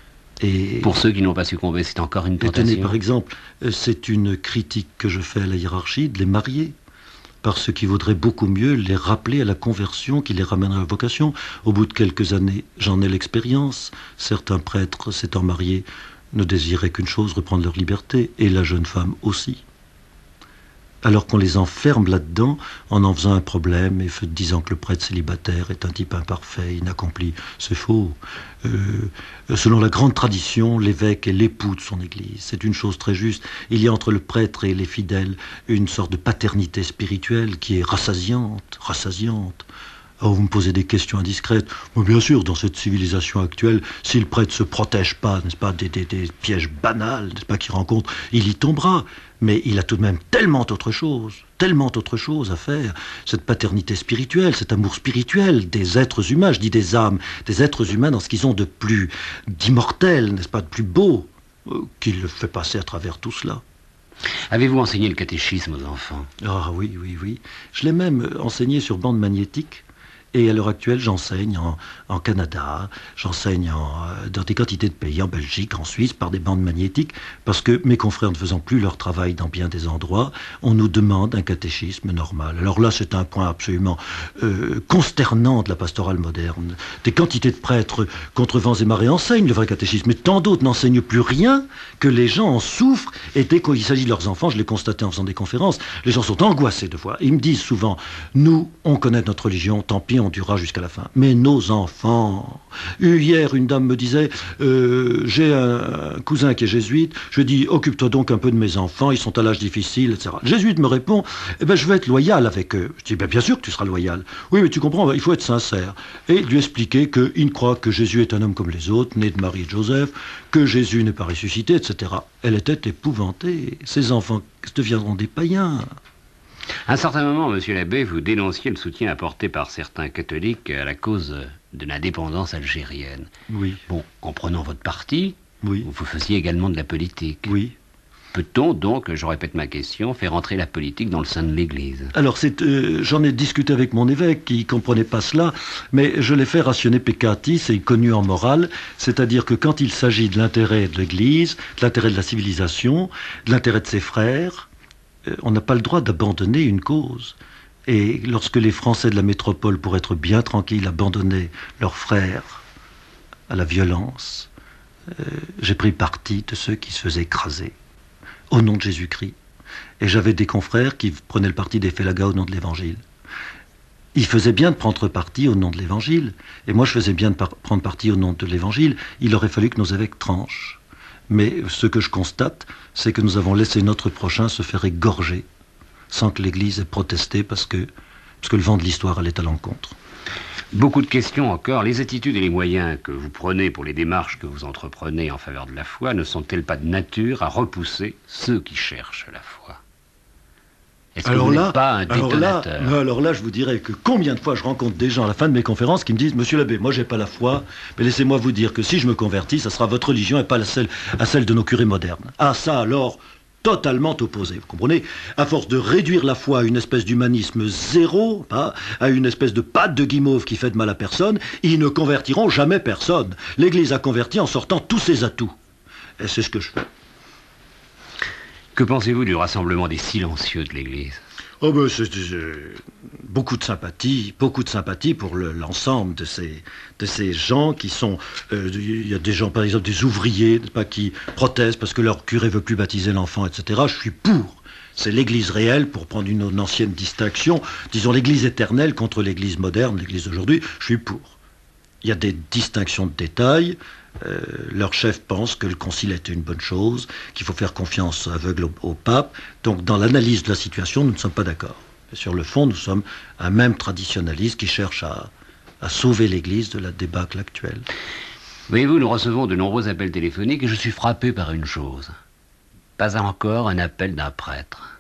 Et pour ceux qui n'ont pas succombé, c'est encore une tentation. Tenez, par exemple, c'est une critique que je fais à la hiérarchie de les marier, parce qu'il vaudrait beaucoup mieux les rappeler à la conversion qui les ramènerait à la vocation. Au bout de quelques années, j'en ai l'expérience. Certains prêtres s'étant mariés ne désiraient qu'une chose, reprendre leur liberté, et la jeune femme aussi. Alors qu'on les enferme là-dedans en en faisant un problème et disant que le prêtre célibataire est un type imparfait, inaccompli. C'est faux. Euh, selon la grande tradition, l'évêque est l'époux de son église. C'est une chose très juste. Il y a entre le prêtre et les fidèles une sorte de paternité spirituelle qui est rassasiante, rassasiante. Oh, vous me posez des questions indiscrètes. Mais bien sûr, dans cette civilisation actuelle, si le prêtre ne se protège pas, n'est-ce pas, des, des, des pièges banals, n'est-ce pas, qu'il rencontre, il y tombera. Mais il a tout de même tellement autre chose, tellement autre chose à faire. Cette paternité spirituelle, cet amour spirituel des êtres humains, je dis des âmes, des êtres humains dans ce qu'ils ont de plus d'immortel, n'est-ce pas, de plus beau, euh, qu'il le fait passer à travers tout cela. Avez-vous enseigné le catéchisme aux enfants? Ah oui, oui, oui. Je l'ai même enseigné sur bande magnétique. Et à l'heure actuelle, j'enseigne en, en Canada, j'enseigne en, euh, dans des quantités de pays, en Belgique, en Suisse, par des bandes magnétiques, parce que mes confrères ne faisant plus leur travail dans bien des endroits, on nous demande un catéchisme normal. Alors là, c'est un point absolument euh, consternant de la pastorale moderne. Des quantités de prêtres contre vents et marées enseignent le vrai catéchisme, mais tant d'autres n'enseignent plus rien, que les gens en souffrent, et dès qu'il s'agit de leurs enfants, je l'ai constaté en faisant des conférences, les gens sont angoissés de voir. Ils me disent souvent, nous, on connaît notre religion, tant pis, on durera jusqu'à la fin. Mais nos enfants... Hier, une dame me disait, euh, j'ai un, un cousin qui est jésuite, je lui dis, occupe-toi donc un peu de mes enfants, ils sont à l'âge difficile, et cetera. Le jésuite me répond, eh ben, je vais être loyal avec eux. Je dis, ben, bien sûr que tu seras loyal. Oui, mais tu comprends, il faut être sincère. Et lui expliquer qu'il croit que Jésus est un homme comme les autres, né de Marie et de Joseph, que Jésus n'est pas ressuscité, et cetera. Elle était épouvantée. Ces enfants deviendront des païens. À un certain moment, monsieur l'abbé, vous dénonciez le soutien apporté par certains catholiques à la cause de l'indépendance algérienne. Oui. Bon, en prenant votre parti, oui. vous faisiez également de la politique. Oui. Peut-on donc, je répète ma question, faire entrer la politique dans le sein de l'Église? Alors, c'est, euh, j'en ai discuté avec mon évêque qui ne comprenait pas cela, mais je l'ai fait rationner peccatis, c'est connu en morale, c'est-à-dire que quand il s'agit de l'intérêt de l'Église, de l'intérêt de la civilisation, de l'intérêt de ses frères, euh, on n'a pas le droit d'abandonner une cause. Et lorsque les Français de la métropole, pour être bien tranquilles, abandonnaient leurs frères à la violence, euh, j'ai pris parti de ceux qui se faisaient écraser au nom de Jésus-Christ. Et j'avais des confrères qui prenaient le parti des félagas au nom de l'Évangile. Ils faisaient bien de prendre parti au nom de l'Évangile, et moi je faisais bien de par- prendre parti au nom de l'Évangile. Il aurait fallu que nos évêques tranchent. Mais ce que je constate, c'est que nous avons laissé notre prochain se faire égorger, sans que l'Église ait protesté, parce que, parce que le vent de l'histoire allait à l'encontre. Beaucoup de questions encore. Les attitudes et les moyens que vous prenez pour les démarches que vous entreprenez en faveur de la foi ne sont-elles pas de nature à repousser ceux qui cherchent la foi? Est-ce que alors vous là, n'êtes pas un alors là, détonateur? alors là, je vous dirais que combien de fois je rencontre des gens à la fin de mes conférences qui me disent « Monsieur l'abbé, moi j'ai pas la foi, mais laissez-moi vous dire que si je me convertis, ça sera votre religion et pas la celle, à celle de nos curés modernes. » Ah ça alors, totalement opposé, vous comprenez? À force de réduire la foi à une espèce d'humanisme zéro, hein, à une espèce de pâte de guimauve qui fait de mal à personne, ils ne convertiront jamais personne. L'Église a converti en sortant tous ses atouts. Et c'est ce que je fais. Que pensez-vous du rassemblement des silencieux de l'Église? Oh ben, c'est, c'est, beaucoup de sympathie, beaucoup de sympathie pour le, l'ensemble de ces, de ces gens qui sont... Euh, il y a des gens, par exemple, des ouvriers, pas, qui protestent parce que leur curé veut plus baptiser l'enfant, et cetera. Je suis pour. C'est l'Église réelle, pour prendre une, une ancienne distinction. Disons l'Église éternelle contre l'Église moderne, l'Église d'aujourd'hui. Je suis pour. Il y a des distinctions de détails. Euh, leur chef pense que le concile était une bonne chose, qu'il faut faire confiance aveugle au, au pape. Donc dans l'analyse de la situation, nous ne sommes pas d'accord. Et sur le fond, nous sommes un même traditionnaliste qui cherche à, à sauver l'Église de la débâcle actuelle. Voyez-vous, nous recevons de nombreux appels téléphoniques et je suis frappé par une chose. Pas encore un appel d'un prêtre.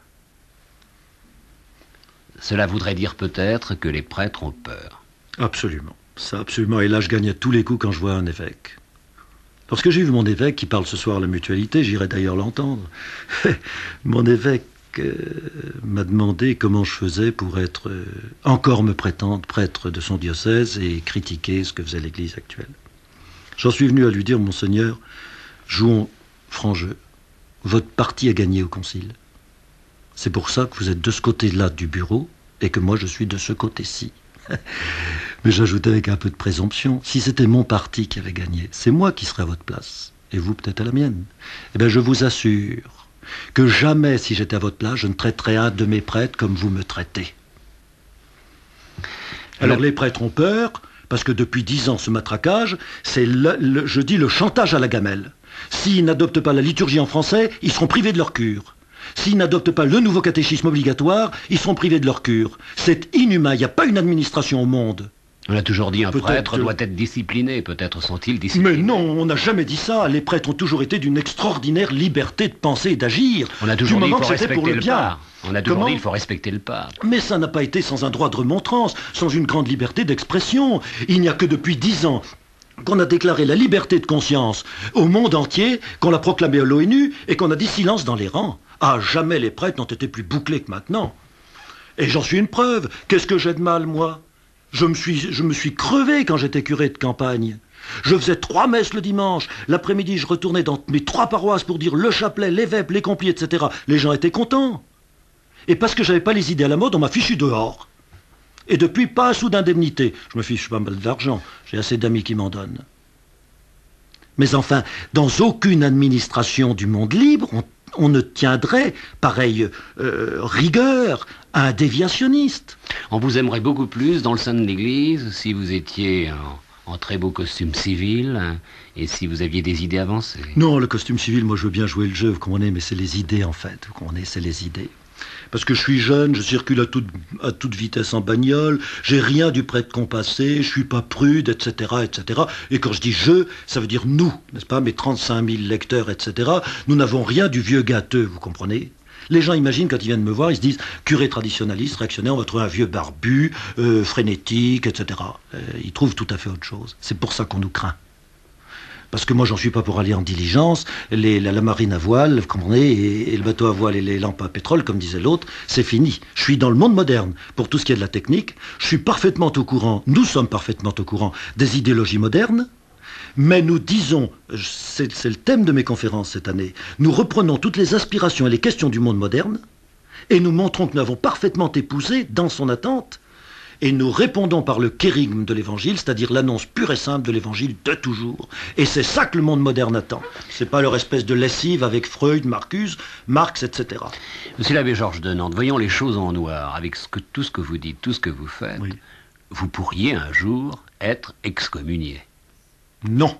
Cela voudrait dire peut-être que les prêtres ont peur. Absolument. Ça, absolument. Et là, je gagne à tous les coups quand je vois un évêque. Lorsque j'ai vu mon évêque qui parle ce soir à la mutualité, j'irai d'ailleurs l'entendre. Mon évêque euh, m'a demandé comment je faisais pour être euh, encore me prétendre prêtre de son diocèse et critiquer ce que faisait l'Église actuelle. J'en suis venu à lui dire, Monseigneur, jouons franc jeu. Votre parti a gagné au concile. C'est pour ça que vous êtes de ce côté-là du bureau et que moi je suis de ce côté-ci. Mais j'ajoutais avec un peu de présomption, si c'était mon parti qui avait gagné, c'est moi qui serais à votre place, et vous peut-être à la mienne. Eh bien, je vous assure que jamais, si j'étais à votre place, je ne traiterais un de mes prêtres comme vous me traitez. Alors, les prêtres ont peur, parce que depuis dix ans, ce matraquage, c'est, le, le, je dis, le chantage à la gamelle. S'ils n'adoptent pas la liturgie en français, ils seront privés de leur cure. S'ils n'adoptent pas le nouveau catéchisme obligatoire, ils seront privés de leur cure. C'est inhumain, il n'y a pas une administration au monde. On a toujours dit un Peut-être prêtre que... doit être discipliné, peut-être sont-ils disciplinés. Mais non, on n'a jamais dit ça. Les prêtres ont toujours été d'une extraordinaire liberté de penser et d'agir. On a toujours du dit moment qu'il faut que c'était pour respecter le le bien. pape. On a toujours Comment dit qu'il faut respecter le pape. Mais ça n'a pas été sans un droit de remontrance, sans une grande liberté d'expression. Il n'y a que depuis dix ans qu'on a déclaré la liberté de conscience au monde entier, qu'on l'a proclamée à l'ONU et qu'on a dit silence dans les rangs. Ah, jamais les prêtres n'ont été plus bouclés que maintenant. Et j'en suis une preuve. Qu'est-ce que j'ai de mal, moi ? Je me suis, je me suis crevé quand j'étais curé de campagne. Je faisais trois messes le dimanche. L'après-midi, je retournais dans mes trois paroisses pour dire le chapelet, les vêpres, les complis, et cetera. Les gens étaient contents. Et parce que j'avais pas les idées à la mode, on m'a fichu dehors. Et depuis, pas un sou d'indemnité. Je me fiche pas mal d'argent. J'ai assez d'amis qui m'en donnent. Mais enfin, dans aucune administration du monde libre, on, on ne tiendrait pareille euh, rigueur à un déviationniste. On vous aimerait beaucoup plus dans le sein de l'Église si vous étiez en, en très beau costume civil hein, et si vous aviez des idées avancées. Non, le costume civil, moi je veux bien jouer le jeu, vous comprenez, mais c'est les idées en fait. Vous comprenez, c'est les idées. Parce que je suis jeune, je circule à toute, à toute vitesse en bagnole, j'ai rien du prêtre compassé, je suis pas prude, et cetera, et cetera. Et quand je dis je, ça veut dire nous, n'est-ce pas, mes trente-cinq mille lecteurs, et cetera. Nous n'avons rien du vieux gâteux, vous comprenez? Les gens imaginent, quand ils viennent me voir, ils se disent curé traditionnaliste, réactionnaire, on va trouver un vieux barbu, euh, frénétique, et cetera. Euh, ils trouvent tout à fait autre chose. C'est pour ça qu'on nous craint. Parce que moi, j'en suis pas pour aller en diligence, les, la, la marine à voile, vous comprenez, et, et le bateau à voile et les lampes à pétrole, comme disait l'autre, c'est fini. Je suis dans le monde moderne. Pour tout ce qui est de la technique, je suis parfaitement au courant, nous sommes parfaitement au courant des idéologies modernes, mais nous disons, c'est, c'est le thème de mes conférences cette année, nous reprenons toutes les aspirations et les questions du monde moderne, et nous montrons que nous avons parfaitement épousé, dans son attente, et nous répondons par le kérigme de l'évangile, c'est-à-dire l'annonce pure et simple de l'évangile de toujours. Et c'est ça que le monde moderne attend. C'est pas leur espèce de lessive avec Freud, Marcuse, Marx, et cetera. Monsieur l'abbé Georges de Nantes, voyons les choses en noir, avec ce que, tout ce que vous dites, tout ce que vous faites, oui. Vous pourriez un jour être excommunié. Non.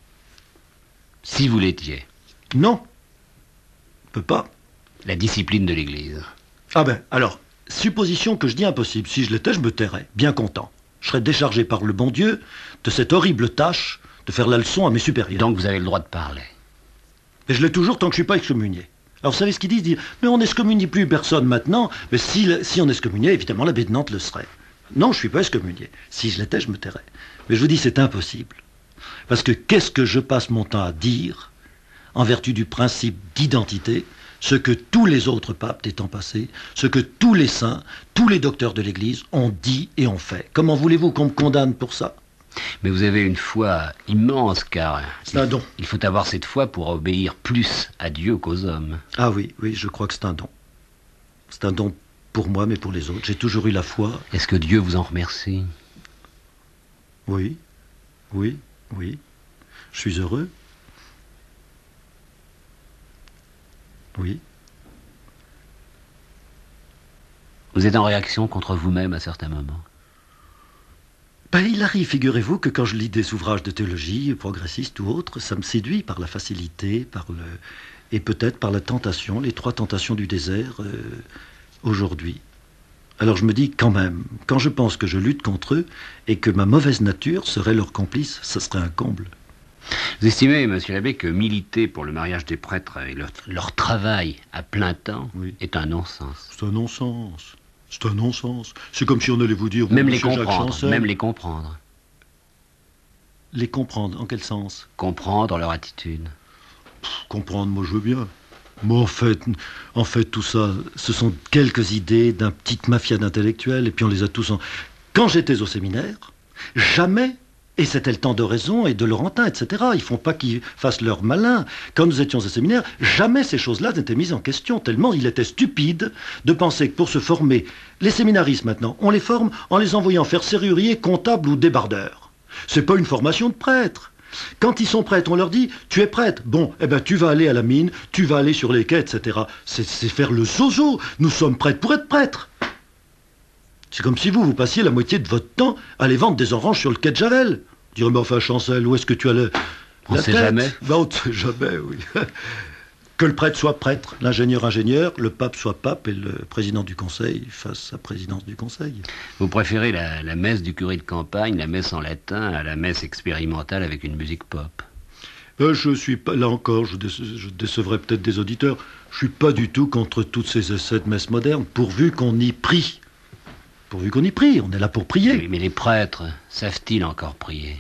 Si vous l'étiez. Non. On peut pas. La discipline de l'Église. Ah ben, alors... Supposition que je dis impossible. Si je l'étais, je me tairais, bien content. Je serais déchargé par le bon Dieu de cette horrible tâche de faire la leçon à mes supérieurs. Donc vous avez le droit de parler. Et je l'ai toujours tant que je ne suis pas excommunié. Alors vous savez ce qu'ils disent, ils disent mais on n'excommunie plus personne maintenant. Mais si, si on excommuniait, évidemment, l'abbé de Nantes le serait. Non, je ne suis pas excommunié. Si je l'étais, je me tairais. Mais je vous dis, c'est impossible. Parce que qu'est-ce que je passe mon temps à dire, en vertu du principe d'identité, ce que tous les autres papes des temps passés, ce que tous les saints, tous les docteurs de l'Église ont dit et ont fait. Comment voulez-vous qu'on me condamne pour ça? Mais vous avez une foi immense, car c'est un don. Il faut avoir cette foi pour obéir plus à Dieu qu'aux hommes. Ah oui, oui, je crois que c'est un don. C'est un don pour moi, mais pour les autres. J'ai toujours eu la foi. Est-ce que Dieu vous en remercie? Oui, oui, oui. Je suis heureux. Oui. Vous êtes en réaction contre vous-même à certains moments? Ben, il arrive, figurez-vous, que quand je lis des ouvrages de théologie, progressistes ou autres, ça me séduit par la facilité, par le... et peut-être par la tentation, les trois tentations du désert, euh, aujourd'hui. Alors je me dis, quand même, quand je pense que je lutte contre eux, et que ma mauvaise nature serait leur complice, ça serait un comble. Vous estimez, monsieur l'abbé, que militer pour le mariage des prêtres et leur, leur travail à plein temps oui. est un non-sens? C'est un non-sens. C'est un non-sens. C'est comme si on allait vous dire... Même les comprendre, même les comprendre. Les comprendre, en quel sens? Comprendre leur attitude. Pff, comprendre, moi je veux bien. Moi en fait, en fait tout ça, ce sont quelques idées d'un petit mafia d'intellectuels, et puis on les a tous en... Quand j'étais au séminaire, jamais... Et c'était le temps d'Oraison et de Laurentin, et cetera. Ils ne font pas qu'ils fassent leur malin. Quand nous étions au séminaire, jamais ces choses-là n'étaient mises en question, tellement il était stupide de penser que pour se former, les séminaristes maintenant, on les forme en les envoyant faire serrurier, comptable ou débardeur. C'est pas une formation de prêtre. Quand ils sont prêtres, on leur dit « tu es prêtre, bon, eh ben tu vas aller à la mine, tu vas aller sur les quais, et cetera » C'est, c'est faire le zozo. Nous sommes prêtres pour être prêtres. C'est comme si vous, vous passiez la moitié de votre temps à aller vendre des oranges sur le quai de Javel. Je dirais, mais enfin, Chancel, où est-ce que tu as le, on la sait tête? jamais. Ben, on ne sait jamais, oui. Que le prêtre soit prêtre, l'ingénieur ingénieur, le pape soit pape et le président du conseil fasse sa présidence du conseil. Vous préférez la, la messe du curé de campagne, la messe en latin, à la messe expérimentale avec une musique pop? Ben, je suis pas, là encore, je, déce, je décevrai peut-être des auditeurs, je suis pas du tout contre tous ces essais de messe moderne, pourvu qu'on y prie. Pourvu qu'on y prie, on est là pour prier. Oui, mais les prêtres, savent-ils encore prier?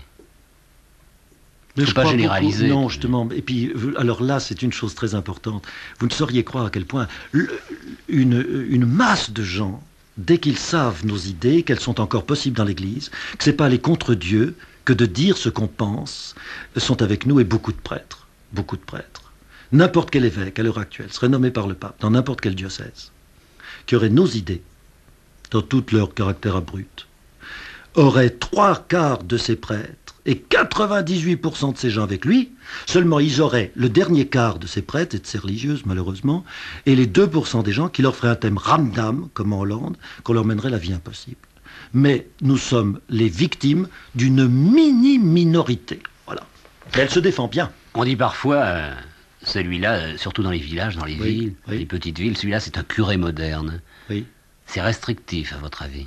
Mais je ne faut pas généraliser. Beaucoup, non, justement. Et puis, alors là, c'est une chose très importante. Vous ne sauriez croire à quel point le, une, une masse de gens dès qu'ils savent nos idées, qu'elles sont encore possibles dans l'Église, que c'est pas aller contre Dieu, que de dire ce qu'on pense, sont avec nous, et beaucoup de prêtres, beaucoup de prêtres. N'importe quel évêque, à l'heure actuelle, serait nommé par le pape, dans n'importe quel diocèse, qui aurait nos idées, dans tout leur caractère abrupt, aurait trois quarts de ses prêtres et quatre-vingt-dix-huit pour cent de ces gens avec lui, seulement ils auraient le dernier quart de ces prêtres et de ces religieuses, malheureusement, et les deux pour cent des gens qui leur feraient un thème ramdam, comme en Hollande, qu'on leur mènerait la vie impossible. Mais nous sommes les victimes d'une mini-minorité. Voilà. Mais elle se défend bien. On dit parfois, euh, celui-là, euh, surtout dans les villages, dans les Oui, villes, oui. les petites villes, celui-là c'est un curé moderne. Oui. C'est restrictif, à votre avis?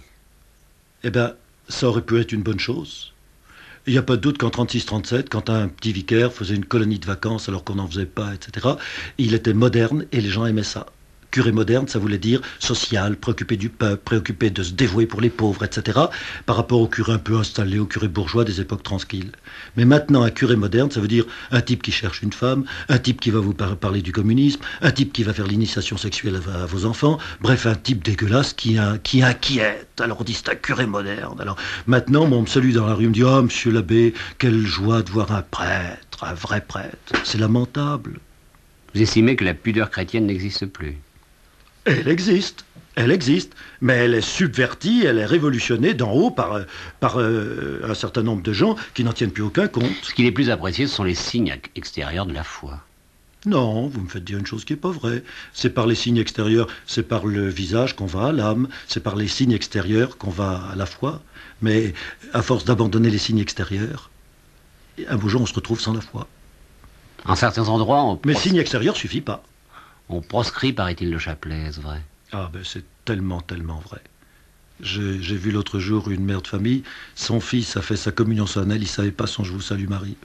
Eh bien, ça aurait pu être une bonne chose. Il n'y a pas de doute qu'en trente-six trente-sept, quand un petit vicaire faisait une colonie de vacances alors qu'on n'en faisait pas, et cetera, il était moderne et les gens aimaient ça. Curé moderne, ça voulait dire social, préoccupé du peuple, préoccupé de se dévouer pour les pauvres, et cetera, par rapport au curé un peu installé, au curé bourgeois des époques tranquilles. Mais maintenant, un curé moderne, ça veut dire un type qui cherche une femme, un type qui va vous par- parler du communisme, un type qui va faire l'initiation sexuelle à, à vos enfants, bref, un type dégueulasse qui, in- qui inquiète. Alors on dit c'est un curé moderne. Alors maintenant, mon celui dans la rue me dit « Oh, monsieur l'abbé, quelle joie de voir un prêtre, un vrai prêtre. C'est lamentable. » Vous estimez que la pudeur chrétienne n'existe plus? Elle existe, elle existe, mais elle est subvertie, elle est révolutionnée d'en haut par, par euh, un certain nombre de gens qui n'en tiennent plus aucun compte. Ce qu'il est plus apprécié, ce sont les signes extérieurs de la foi. Non, vous me faites dire une chose qui n'est pas vraie. C'est par les signes extérieurs, c'est par le visage qu'on va à l'âme, c'est par les signes extérieurs qu'on va à la foi. Mais à force d'abandonner les signes extérieurs, un beau jour on se retrouve sans la foi. En certains endroits, on, Mais pros- signe extérieur suffit pas. on proscrit, paraît-il, le chapelet, est-ce vrai? Ah ben c'est tellement, tellement vrai. J'ai j'ai vu l'autre jour une mère de famille, son fils a fait sa communion solennelle, il ne savait pas son Je vous salue Marie.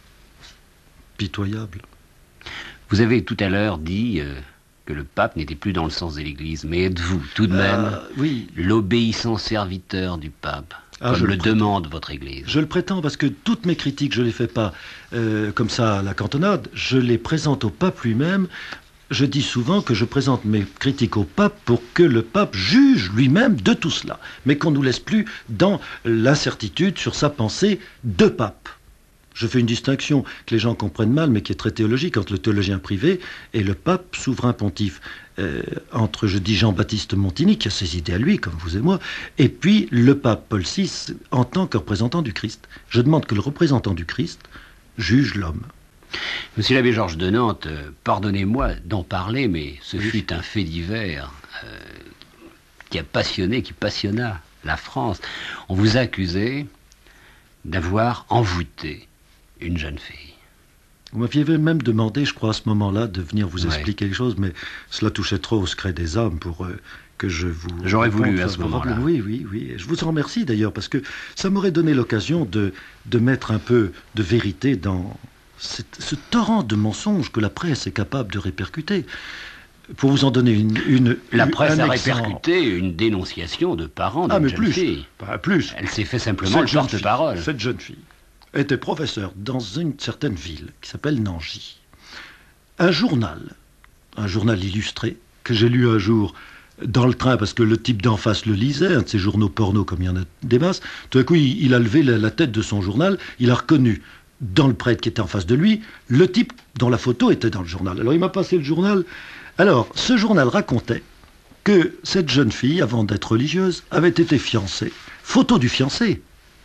Pitoyable. Vous avez tout à l'heure dit euh, que le pape n'était plus dans le sens de l'Église, mais êtes-vous tout de même Ah, oui, l'obéissant serviteur du pape, Ah, comme je le le prétends. demande votre Église? je le prétends parce que toutes mes critiques, je ne les fais pas euh, comme ça à la cantonade, je les présente au pape lui-même. Je dis souvent que je présente mes critiques au pape pour que le pape juge lui-même de tout cela, mais qu'on ne nous laisse plus dans l'incertitude sur sa pensée de pape. Je fais une distinction que les gens comprennent mal, mais qui est très théologique, entre le théologien privé et le pape souverain pontife. Euh, entre, je dis, Jean-Baptiste Montigny, qui a ses idées à lui, comme vous et moi, et puis le pape Paul six en tant que représentant du Christ. Je demande que le représentant du Christ juge l'homme. Monsieur l'abbé Georges de Nantes, euh, pardonnez-moi d'en parler, mais ce Oui. fut un fait divers euh, qui a passionné, qui passionna la France. On vous a accusé d'avoir envoûté une jeune fille. Vous m'aviez même demandé, je crois, à ce moment-là, de venir vous Ouais. expliquer quelque chose, mais cela touchait trop au secret des âmes pour euh, que je vous... J'aurais voulu réponde à ce favorablement. moment-là. Oui, oui, oui. Et je vous en remercie d'ailleurs, parce que ça m'aurait donné l'occasion de, de mettre un peu de vérité dans cette- ce torrent de mensonges que la presse est capable de répercuter. Pour vous en donner une... une La presse un a exemple. répercuté une dénonciation de parents Ah, d'une mais jeune plus, fille. pas plus. Elle s'est fait simplement le Cette jeune fille- porte-parole. Cette jeune fille était professeure dans une certaine ville qui s'appelle Nangy. Un journal, un journal illustré, que j'ai lu un jour dans le train parce que le type d'en face le lisait, un de ces journaux porno comme il y en a des masses. Tout à coup, il, il a levé la, la tête de son journal, il a reconnu dans le prêtre qui était en face de lui le type dont la photo était dans le journal. Alors il m'a passé le journal. Alors, ce journal racontait que cette jeune fille, avant d'être religieuse, avait été fiancée. Photo du fiancé.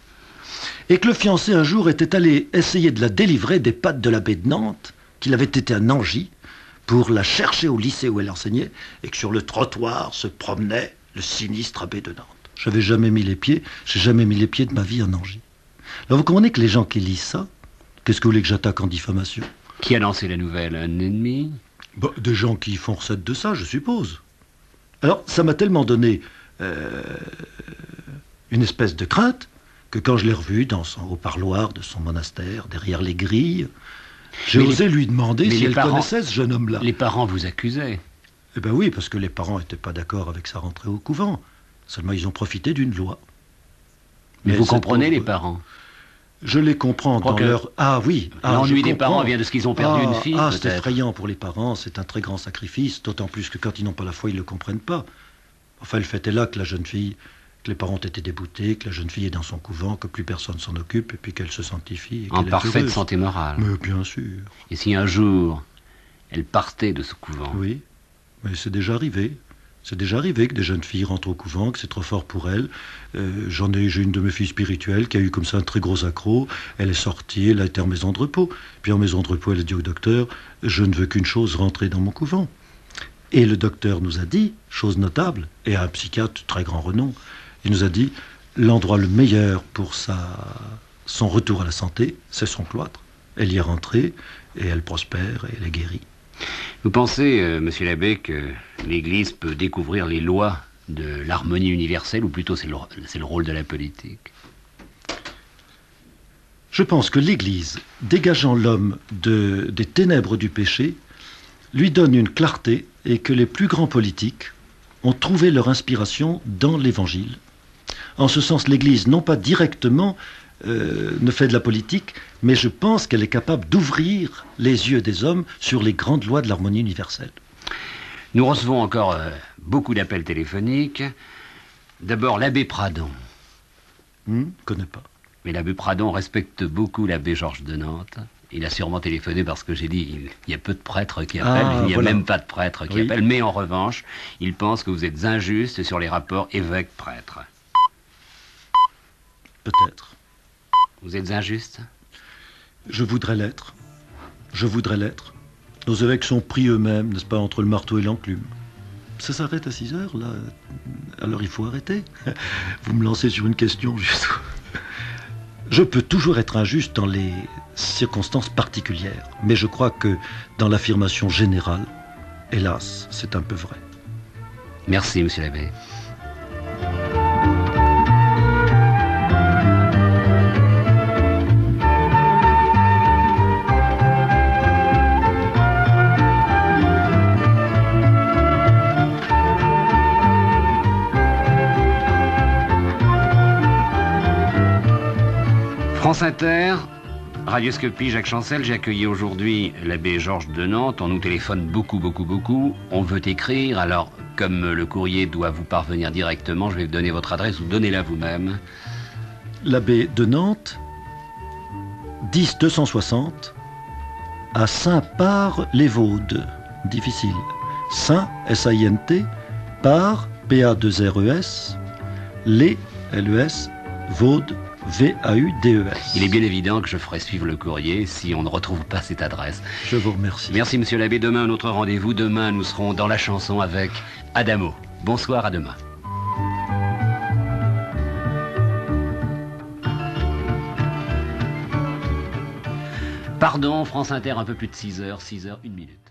Et que le fiancé, un jour, était allé essayer de la délivrer des pattes de l'abbé de Nantes, qu'il avait été à Nangy, pour la chercher au lycée où elle enseignait, et que sur le trottoir se promenait le sinistre abbé de Nantes. J'avais jamais mis les pieds, j'ai jamais mis les pieds de ma vie à Nangy. Alors vous comprenez que les gens qui lisent ça, qu'est-ce que vous voulez que j'attaque en diffamation? Qui a lancé la nouvelle? Un ennemi? Bah, des gens qui font recette de ça, je suppose. Alors, ça m'a tellement donné euh, une espèce de crainte que quand je l'ai revu dans son, au parloir de son monastère, derrière les grilles, j'ai Mais osé lui demander mais si les elle parents- connaissait ce jeune homme-là. Les parents vous accusaient. Eh bien oui, parce que les parents n'étaient pas d'accord avec sa rentrée au couvent. Seulement, ils ont profité d'une loi. Mais, vous cette comprenez pauvre- les parents. Je les comprends crois dans que leur... Ah oui. ah, L'ennui je des comprends. parents vient de ce qu'ils ont perdu ah, une fille, Ah, c'est peut-être. effrayant pour les parents, c'est un très grand sacrifice, d'autant plus que quand ils n'ont pas la foi, ils ne le comprennent pas. Enfin, le fait est là que la jeune fille, que les parents étaient déboutés, que la jeune fille est dans son couvent, que plus personne s'en occupe, et puis qu'elle se sanctifie. Et En qu'elle est parfaite heureuse. santé morale. Mais bien sûr. Et si un jour, elle partait de ce couvent, Oui, mais c'est déjà arrivé. C'est déjà arrivé que des jeunes filles rentrent au couvent, que c'est trop fort pour elles. Euh, j'en ai, j'ai une de mes filles spirituelles qui a eu comme ça un très gros accro. Elle est sortie, elle a été en maison de repos. Puis en maison de repos, elle a dit au docteur, je ne veux qu'une chose, rentrer dans mon couvent. Et le docteur nous a dit, chose notable, et un psychiatre de très grand renom, il nous a dit, l'endroit le meilleur pour sa, son retour à la santé, c'est son cloître. Elle y est rentrée, et elle prospère, et elle est guérie. vous pensez, euh, monsieur l'abbé, que l'Église peut découvrir les lois de l'harmonie universelle, ou plutôt c'est le, c'est le rôle de la politique? Je pense que l'Église, dégageant l'homme de, des ténèbres du péché, lui donne une clarté et que les plus grands politiques ont trouvé leur inspiration dans l'Évangile. En ce sens, l'Église, non pas directement, euh, ne fait de la politique, mais je pense qu'elle est capable d'ouvrir les yeux des hommes sur les grandes lois de l'harmonie universelle. Nous recevons encore euh, beaucoup d'appels téléphoniques. D'abord, l'abbé Pradon. Hmm, connais pas. Mais l'abbé Pradon respecte beaucoup l'abbé Georges de Nantes. Il a sûrement téléphoné parce que j'ai dit il, il y a peu de prêtres qui appellent, Ah, il n'y a voilà. même pas de prêtres qui Oui. appellent. Mais en revanche, il pense que vous êtes injuste sur les rapports évêque-prêtre. Peut-être. Vous êtes injuste? Je voudrais l'être. Je voudrais l'être. Nos évêques sont pris eux-mêmes, n'est-ce pas, entre le marteau et l'enclume. Ça s'arrête à six heures, là. Alors il faut arrêter. Vous me lancez sur une question, juste. Je peux toujours être injuste dans les circonstances particulières, mais je crois que dans l'affirmation générale, hélas, c'est un peu vrai. Merci, monsieur l'abbé. France Inter, Radioscopie, Jacques Chancel. J'ai accueilli aujourd'hui l'abbé Georges de Nantes. On nous téléphone beaucoup, beaucoup, beaucoup. On veut écrire. Alors, comme le courrier doit vous parvenir directement, je vais vous donner votre adresse ou donnez-la vous-même. L'abbé de Nantes, dix deux cent soixante, à Saint-Par-les-Vaudes. Difficile. Saint, S A I N T, Par, P A deux R E S, les, L E S, Vaudes, V A U D E S. Il est bien évident que je ferai suivre le courrier si on ne retrouve pas cette adresse. Je vous remercie. Merci, monsieur l'abbé. Demain, un autre rendez-vous. Demain, nous serons dans la chanson avec Adamo. Bonsoir, à demain. Pardon, France Inter, un peu plus de six heures, six heures, une minute.